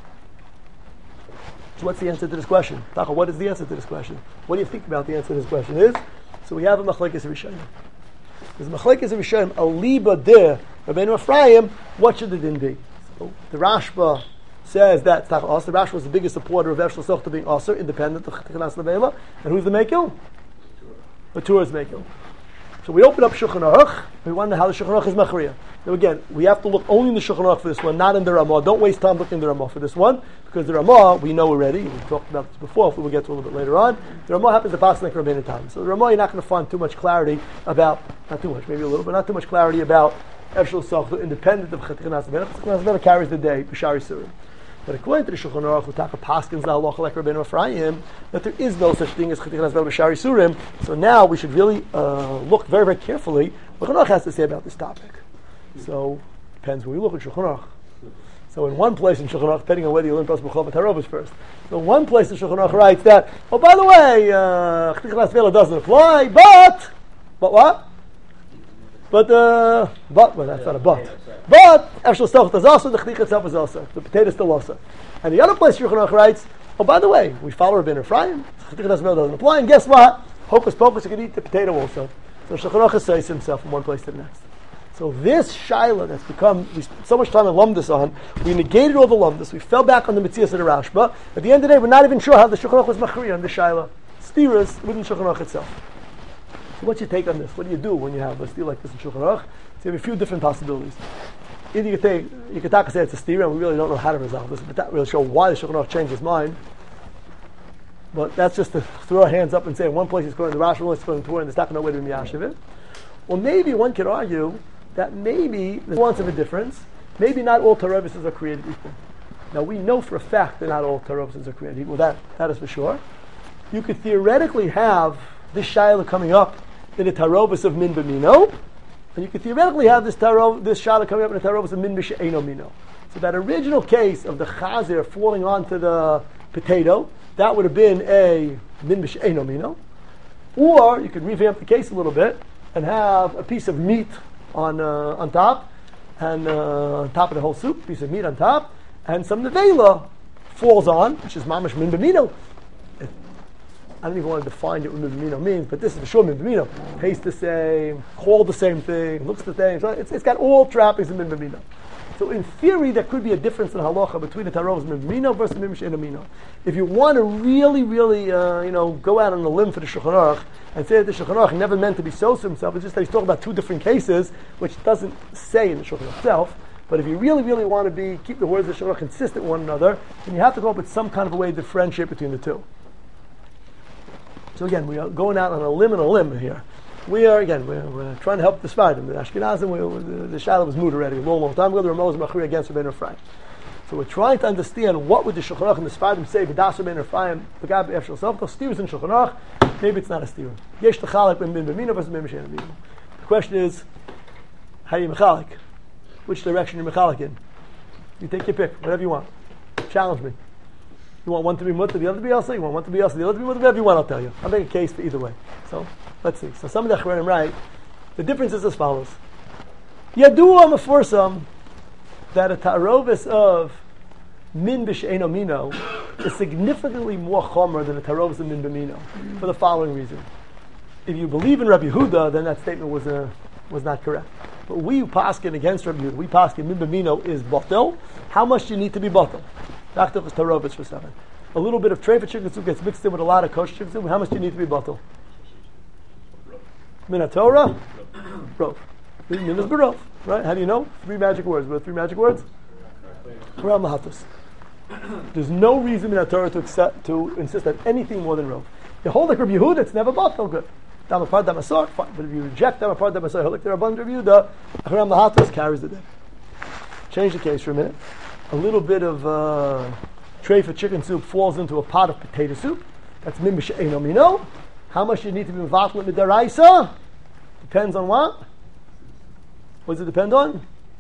So what's the answer to this question? Taka, what is the answer to this question? What do you think about the answer to this question is? So we have a Machlekes Rishonim. There's Machlekes Rishonim, a liba de Rabbeinu Ephraim, what should the din be? So the Rashba says that Taka Osir. The Rashba was the biggest supporter of Efshel Sochta being Osir, independent of Chaticha Nas Nevela. And who's the Mekil? The Torah is Mekil. So we open up Shulchan Aruch. We wonder how the Shulchan Aruch is Machriya. Now again, we have to look only in the Shulchan Aruch for this one, not in the Ramah. Don't waste time looking in the Ramah for this one, because the Ramah we know already. We talked about this before. We'll get to a little bit later on. The Ramah happens to pass like Rabbeinu Tam. So the Ramah you're not going to find too much clarity about, not too much, maybe a little, but not too much clarity about Efshel Sochta, independent of Chaticha Nas Nevela. Chaticha Nas Nevela carries the day, B'Shari Surim. But according to the Shulchan Aruch, Utaka Paskins the halacha like Rabbeinu Ephraim, that there is no such thing as Chaticha Nas Nevela B'Shari Surim. So now we should really look very, very carefully what Shulchan Aruch has to say about this topic. So depends where we look at Shulchan Aruch. So in one place in Shulchan Aruch, depending on whether you learn Pas B'Chol B'Tarobos first. So one place in Shulchan Aruch writes that, oh, by the way, Chaticha Nas Nevela doesn't apply, but what? But well, that's not a but. But Efshel Sochta is also, the Chaticha itself is also. The potato is still also. And the other place Shulchan Aruch writes, oh, by the way, we follow Rabbeinu Ephraim, Chaticha Nas Nevela doesn't apply, and guess what? Hocus pocus, you can eat the potato also. So Shulchan Aruch says himself from one place to the next. So this shaila that's become, we spent so much time in Lumdus on, we negated all the Lumdus, we fell back on the Metzias of the Rashba. At the end of the day, we're not even sure how the Shulchan Aruch was machriya on the shaila. Stiras within Shulchan Aruch itself. So what's your take on this? What do you do when you have a stira like this in Shulchan Aruch? So you have a few different possibilities. Either you could say it's a stira, and we really don't know how to resolve this, but that really show why the Shulchan Aruch changed his mind. But that's just to throw our hands up and say, in one place he's quoting the Rashba, one place he's quoting the Torah, and there's not no way to be miyashiv it. Or maybe one could argue that maybe there's nuance of a difference. Maybe not all Tarovises are created equal. Now we know for a fact that not all Tarovises are created equal. That is for sure. You could theoretically have this Shaila coming up in the Tarovis of Min B'Mino, and you could theoretically have this Shaila coming up in the Tarovis of Min B'She'eno Mino. So that original case of the Chazir falling onto the potato, that would have been a Min B'She'eno Mino. Or you could revamp the case a little bit and have a piece of meat on top, and on top of the whole soup, piece of meat on top, and some nevela falls on, which is mamash min b'mino. I don't even want to define what min b'mino means, but this is for sure min b'mino. Tastes the same, called the same thing, looks the same. So it's got all trappings of min b'mino. So in theory, there could be a difference in halacha between the taros min b'mino versus min b'she'eno mino. If you want to really, go out on a limb for the Shulchan Aruch and say that the Shulchan Aruch never meant to be so to himself, it's just that he's talking about two different cases, which doesn't say in the Shulchan Aruch itself. But if you really, really want to keep the words of the Shulchan Aruch consistent with one another, then you have to come up with some kind of a way to differentiate between the two. So again, we are going out on a limb here. We're trying to help the Sfardim. The Ashkenazim, the Shaila was moved already a long time ago. The Ramah was machriya against Rabbeinu Ephraim. So we're trying to understand what would the Shulchan Aruch and the Sfardim say, B'das Rabbeinu Ephraim, B'gab Efshel Sochta, steers in Shulchan Aruch, maybe it's not a steer. Yesh T'chalek Ben B'mino versus Ben B'she'eno Mino. The question is, how do you mechalik? Which direction you're mechalik in? You take your pick, whatever you want. Challenge me. You want one to be mutter, the other to be also? You want one to be also, the other to be mutter, whatever you want, I'll tell you. I'll make a case for either way. So, let's see. So some of the Achronim write, the difference is as follows. Yadua meforsam that a ta'arovis of min b'she'eno mino is significantly more chomer than a ta'arovis of min b'mino for the following reason. If you believe in Rabbi Yehuda, then that statement was not correct. But we paskin against Rabbi Yehuda. We paskin min b'mino is batel. How much do you need to be batel? Dachtach is ta'arovis for 7. A little bit of trefa chicken soup gets mixed in with a lot of kosher chicken soup. How much do you need to be batel? Min Torah, Rov. Min is Berov, right? How do you know? 3 magic words. What are 3 magic words? Karam Lahatos. There's no reason in Torah to insist on anything more than Rov. You hold like Rabbi Yehuda, it's never batel, good. Damapar Damasor, fine. But if you reject Damapar Damasor, hold like the Rabban Rabbi Yehuda, Karam Lahatos carries the day. Change the case for a minute. A little bit of trefa chicken soup falls into a pot of potato soup. That's min b'she'eno mino. How much you need to be mevatel midaraisa? Depends on what? What does it depend on?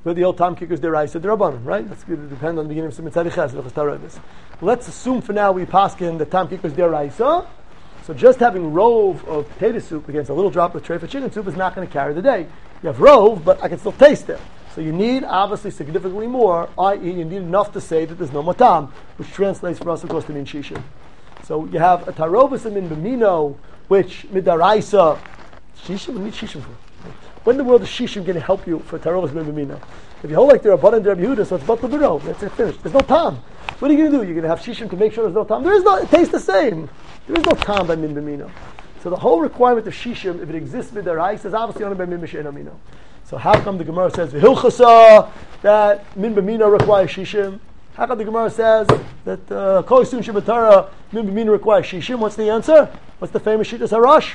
Where the old Tam Kikos deraisa derabanan, right? That's going to depend on the beginning of some Mitzadi Ches, Let's assume for now we paskin the Tam Kikos deraisa. So just having rove of potato soup against a little drop of treifa chicken soup is not going to carry the day. You have rove, but I can still taste it. So you need obviously significantly more, i.e. you need enough to say that there's no matam, which translates for us of course to mean shishim. So you have a tarovas min b'mino, which midaraisa, shishim, we need shishim for. When in the world is shishim going to help you for tarovas min b'mino? If you hold like they're a Rabbanan and Rabbi Yehuda, so it's batal b'rov, that's it, finished. There's no tam. What are you going to do? You're going to have shishim to make sure there's no tam? There is no, it tastes the same. There is no tam by min b'mino. So the whole requirement of shishim, if it exists midaraisa, is obviously only by min b'shein amino. So how come the Gemara says v'hilchasa that min b'mino requires shishim? How come the Gemara says that kol yisum shebatara min b'mino requires shishim? What's the answer? What's the famous shittas harash?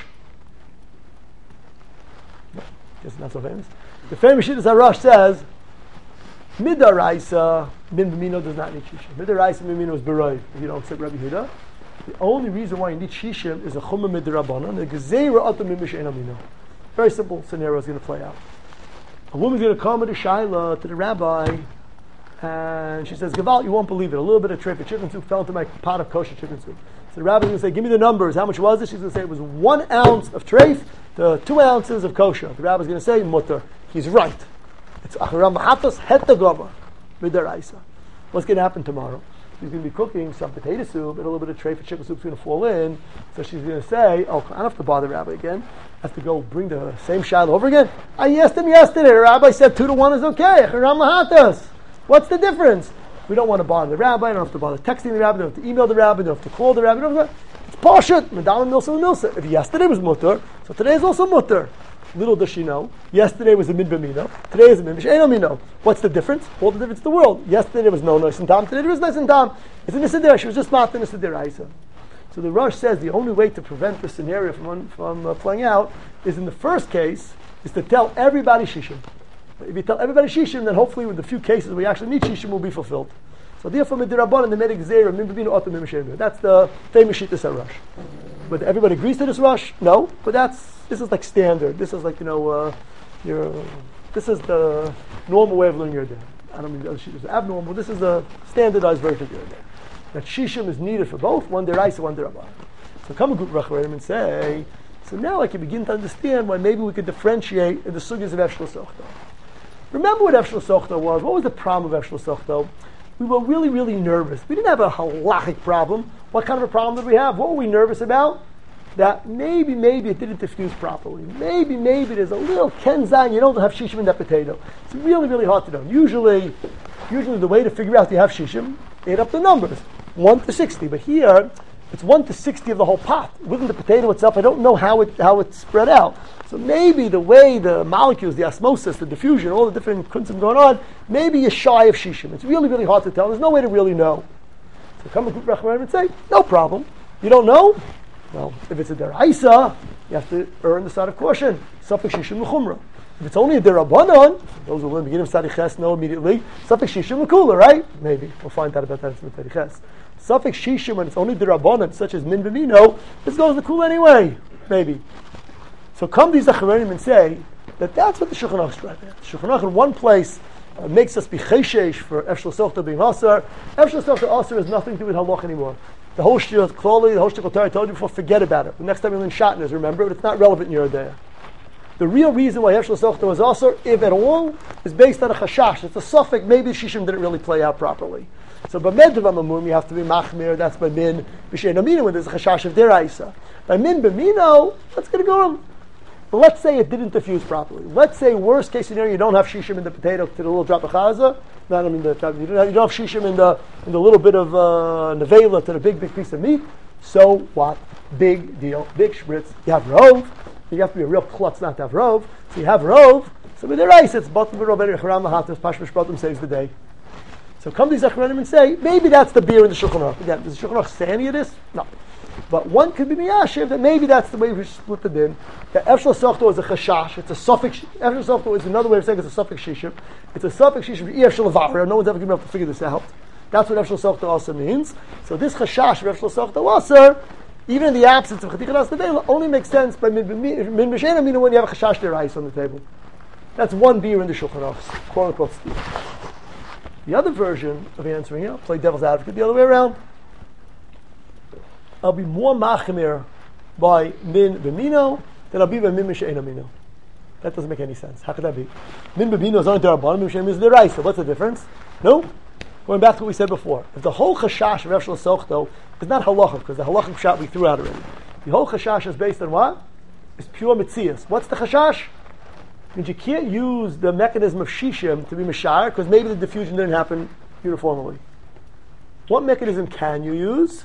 No, guess not so famous. The famous shittas harash says midaraisa min b'mino does not need shishim. Midaraisa min b'mino is beroiv. If you don't accept Rabbi Yehuda, the only reason why you need shishim is a chumah midrabanan. The gezeira atam min b'shein amino. Very simple scenario is going to play out. A woman's going to come with a shaila to the rabbi, and she says, Gaval, you won't believe it. A little bit of treifa chicken soup fell into my pot of kosher chicken soup. So the rabbi's going to say, give me the numbers. How much was it? She's going to say, it was 1 ounce of treif to 2 ounces of kosher. The rabbi's going to say, mutter. He's right. It's acharam mahatos het goma midaraisa. What's going to happen tomorrow? She's going to be cooking some potato soup, and a little bit of treifa chicken soup's going to fall in. So she's going to say, oh, I don't have to bother the rabbi again. I have to go bring the same shaila over again. I asked him yesterday. The rabbi said 2 to 1 is okay. Acharam mahatos. What's the difference? We don't want to bother the rabbi. I don't have to bother texting the rabbi. I don't have to email the rabbi. I don't have to call the rabbi. It's pashut. Medalin milsa milsa. If yesterday was mutter, so today is also mutter. Little does she know. Yesterday was a min b'mino. Today is a min b'shein amino. What's the difference? All the difference in the world. Yesterday was no nice and tam. Today there was nice and tam. It's in the siddur. She was just not in the siddur. So the Rosh says the only way to prevent the scenario from playing out is in the first case is to tell everybody shishim. If you tell everybody shishim, then hopefully with the few cases we actually need shishim will be fulfilled. So therefore, midirabban the medic zera min b'mino atam min b'shein. That's the famous shittas harush. But everybody agrees to this rush? No, but this is like standard. This is like this is the normal way of learning your day. I don't mean the other shittas are abnormal. This is the standardized version of your day. That shishim is needed for both, one deraisa, one derabban. So come a group rachmanim and say, so now I can begin to understand why maybe we could differentiate in the sugyas of Efshel Sochto. Remember what Efshel Sochto was? What was the problem of Efshel Sochto? We were really, really nervous. We didn't have a halachic problem. What kind of a problem did we have? What were we nervous about? That maybe it didn't diffuse properly. Maybe there's a little kenzan, you don't have shishim in that potato. It's really, really hard to know. Usually the way to figure out you have shishim, add up the numbers. 1 to 60. But here, it's 1 to 60 of the whole pot. Within the potato itself, I don't know how it's spread out. So maybe the way the molecules, the osmosis, the diffusion, all the different kunzim going on, maybe you're shy of shishim. It's really, really hard to tell. There's no way to really know. So come a group rachmanim and say, no problem. You don't know? Well, if it's a deraisa, you have to err on the side of caution. Safek shishim l'chumra. If it's only a derabanan, those who learn the beginning of Tzadi Ches know immediately, Safek shishim l'kula, right? Maybe. We'll find out about that in Tzadi Ches. Safek shishim, when it's only derabanan, such as min v'mino, this goes to cool anyway. Maybe. So come these acharanim and say that that's what the Shulchan Aruch is driving at. The Shulchan Aruch in one place makes us be cheshesh for Efshel Sochta being asar. Efshel Sochta asar has nothing to do with halach anymore. The whole shtickle kloli, the whole shtickle Torah I told you before, forget about it. The next time you learn shatnez, remember, but it's not relevant in your day. The real reason why Efshel Sochta was asar, if at all, is based on a chashash. It's a suffix. Maybe shishim didn't really play out properly. So by med amum you have to be machmir. That's by min b'shein amino when there's a chashash of deraisa. By min b'mino, that's going to go on. But let's say it didn't diffuse properly. Let's say worst case scenario you don't have shishim in the potato to the little drop of chaza. You don't have shishim in the little bit of nevela to the big piece of meat. So what? Big deal. Big shritz. You have rov. You have to be a real klutz not to have rov. So you have rov. So with the rice it's bottom of rov and charam lahatas pashmish bottom saves the day. So come these achronim and say maybe that's the beer in the Shulchan Aruch. Again, does the Shulchan Aruch say any of this? No. But one could be miyashiv that maybe that's the way we should split the din. That Efshel Sochta is a chashash. It's a suffix. Efshel Sochta is another way of saying it's a suffix shishim. It's a suffix shishim. Efshel avara. No one's ever going to be able to figure this out. That's what Efshel Sochta also means. So this chashash of Efshel Sochta also, even in the absence of chatikah das nevela, only makes sense by min b'shein amino when you have a chashash derais on the table. That's one beer in the Shulchan Aruch, quote unquote steer. The other version of answering it, I'll play devil's advocate the other way around. I'll be more machmir by min b'mino than I'll be by min m'she'en amino. That doesn't make any sense. How could that be? Min b'mino is only derabbanan, min m'she'en amino is deraisa. What's the difference? No? Going back to what we said before. If the whole chashash of Efshel Sochto is not halacha, because the halacha pshat we threw out already. The whole chashash is based on what? It's pure mitzias. What's the chashash? Means you can't use the mechanism of shishim to be mashar, because maybe the diffusion didn't happen uniformly. What mechanism can you use?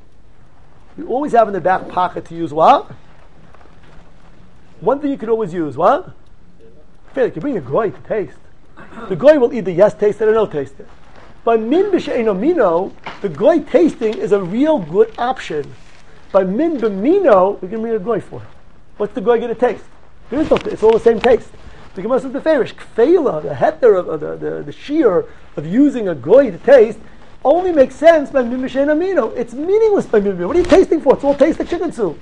You always have in the back pocket to use what? One thing you could always use, what? You can bring a goy to taste. The goy will either yes taste it or no taste it. By min b'she'eno mino, the goy tasting is a real good option. By min b'mino, we can bring a goy for it. What's the goy going to taste? There is no taste. It's all the same taste. The Gemara says the farish kfeila, the heter of the shear of using a goy to taste, only makes sense by min b'she'eno mino. It's meaningless by min b'mino. What are you tasting for? It's all taste like chicken soup.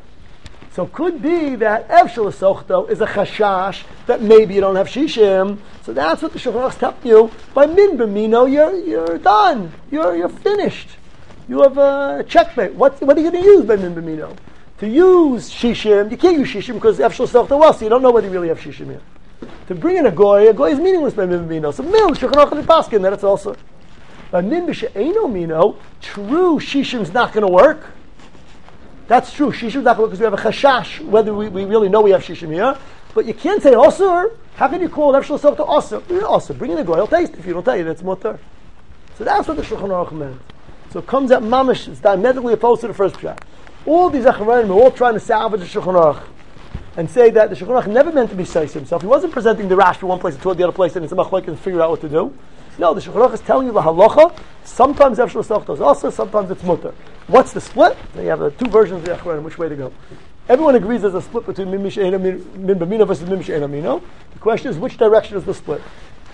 So it could be that Efshel Sochto is a chashash that maybe you don't have shishim. So that's what the Shulchan Aruch is telling you. By min b'mino, you're done. You're finished. You have a checkmate. What are you going to use by min b'mino? To use shishim, you can't use shishim because Efshel Sochto was, so you don't know whether you really have shishim here. To bring in a goy is meaningless by min b'mino. So mil Shulchan Aruch and Paskin, that it's also. By min b'she'eno mino, true shishim's not going to work. That's true. Shishim not because we have a chashash, whether we really know we have shishim here. But you can't say osur. How can you call Efshel Sochto osur? Osur. Bring in the goy, taste. If you don't tell you, that's mutter. So that's what the Shulchan Aruch meant. So it comes out mamish. It's diametrically opposed to the first pshat. All these acharanim are all trying to salvage the Shulchan Aruch and say that the Shulchan Aruch never meant to be seis himself. He wasn't presenting the rash from one place to the other place and it's a machlok and figure out what to do. No, the Shulchan Aruch is telling you the halacha. Sometimes Efshel Sochto is also, sometimes it's mutter. What's the split? They have two versions of the acharanim, which way to go. Everyone agrees there's a split between min b'mino versus min b'she'en amino. The question is, which direction is the split?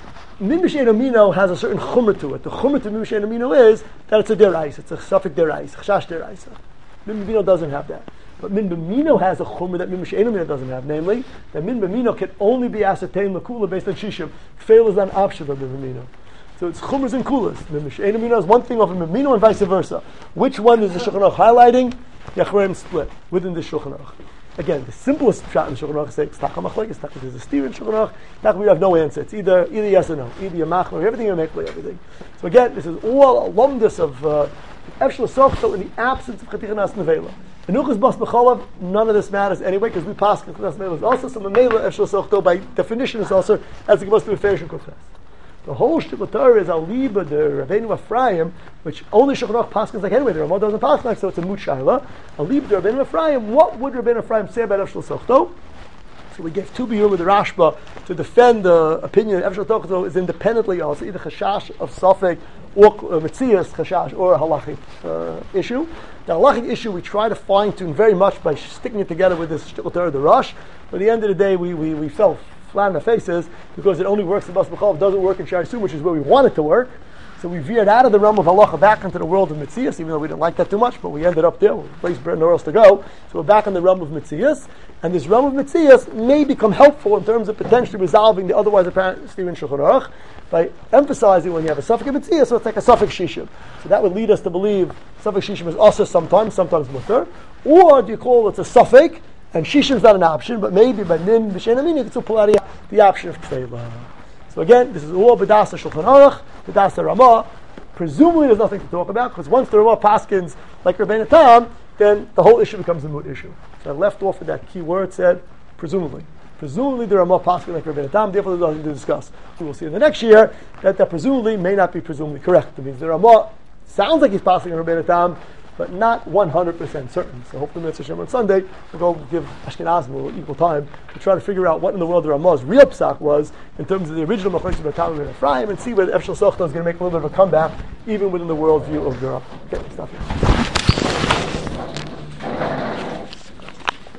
Min b'she'en amino has a certain chumrah to it. The chumrah to min b'she'en amino is that it's a derais. It's a suffix derais, chashash deraisa. Min b'mino doesn't have that. But min b'mino has a chumrah that min b'she'en amino doesn't have. Namely, that min b'mino can only be ascertained l'kula based on shishim. Fail is not an option of min b'mino. So it's chumras and kulas. Min b'she'en amino is one thing of min b'mino and vice versa. Which one is the Shulchan Aruch highlighting? The acharanim split within the Shulchan Aruch. Again, the simplest shot in the Shulchan Aruch is say tztaka machlekes, tztaka there's a steer in Shulchan Aruch. We have no answer. It's either yes or no. Either you machmer everything or make everything. So again, this is all alumnus of Efshel Sochto in the absence of Chetich Nas Nevela. In Uches Bas B'cholav, none of this matters anyway because we pass Chetich Nas Nevela is also some Memela Efshel Sochto by definition is also as it goes to be fair and confess. The whole shtickle Torah is Aliba, the Rabbeinu Ephraim, which only Shulchan Aruch paskins like anyway. The Ramah doesn't pass like, so it's a mut shaila. Aliba, the Rabbeinu Ephraim. What would Rabbeinu Ephraim say about Efshel Sochto? So we gave two biur with the Rashba to defend the opinion that Efshel Sochto is independently also either chashash of Safek or Metzias chashash or a halachic issue. The halachic issue we try to fine tune very much by sticking it together with this shtickle Torah, the Rosh. But at the end of the day, we fell flat in the faces because it only works in Bas B'cholav, doesn't work in Shari Sum, which is where we want it to work. So we veered out of the realm of halacha back into the world of Metzias, even though we didn't like that too much, but we ended up there. We placed nowhere else to go. So we're back in the realm of Metzias, and this realm of Metzias may become helpful in terms of potentially resolving the otherwise apparent steer in Shulchan Aruch by emphasizing when you have a suffix of Metzias, so it's like a suffix shishim. So that would lead us to believe suffix shishim is also sometimes mutter. Or do you call it a suffix, and shishim is not an option, but maybe by min b'she'en amino you can still pull out the option of tefillah. So again, this is all b'das Shulchan Aruch, b'das Ramah. Presumably, there's nothing to talk about because once the Ramah paskins like Rabbeinu Tam, then the whole issue becomes a moot issue. So I left off with that key word said presumably. Presumably, the Ramah paskins like Rabbeinu Tam. Therefore, there's nothing to discuss. We will see in the next year that presumably may not be presumably correct. That means the Ramah sounds like he's passing on Rabbeinu Tam, but not 100% certain. So hopefully, Mitzvah Shem on Sunday, we'll go give Ashkenazim equal time to try to figure out what in the world the Ramah's real psak was in terms of the original Machlokes of Talmud and Ephraim, and see whether Efshel Sochto is going to make a little bit of a comeback, even within the worldview of Europe. Okay, stop here.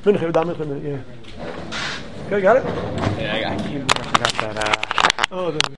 Okay, got it? Yeah, I got that.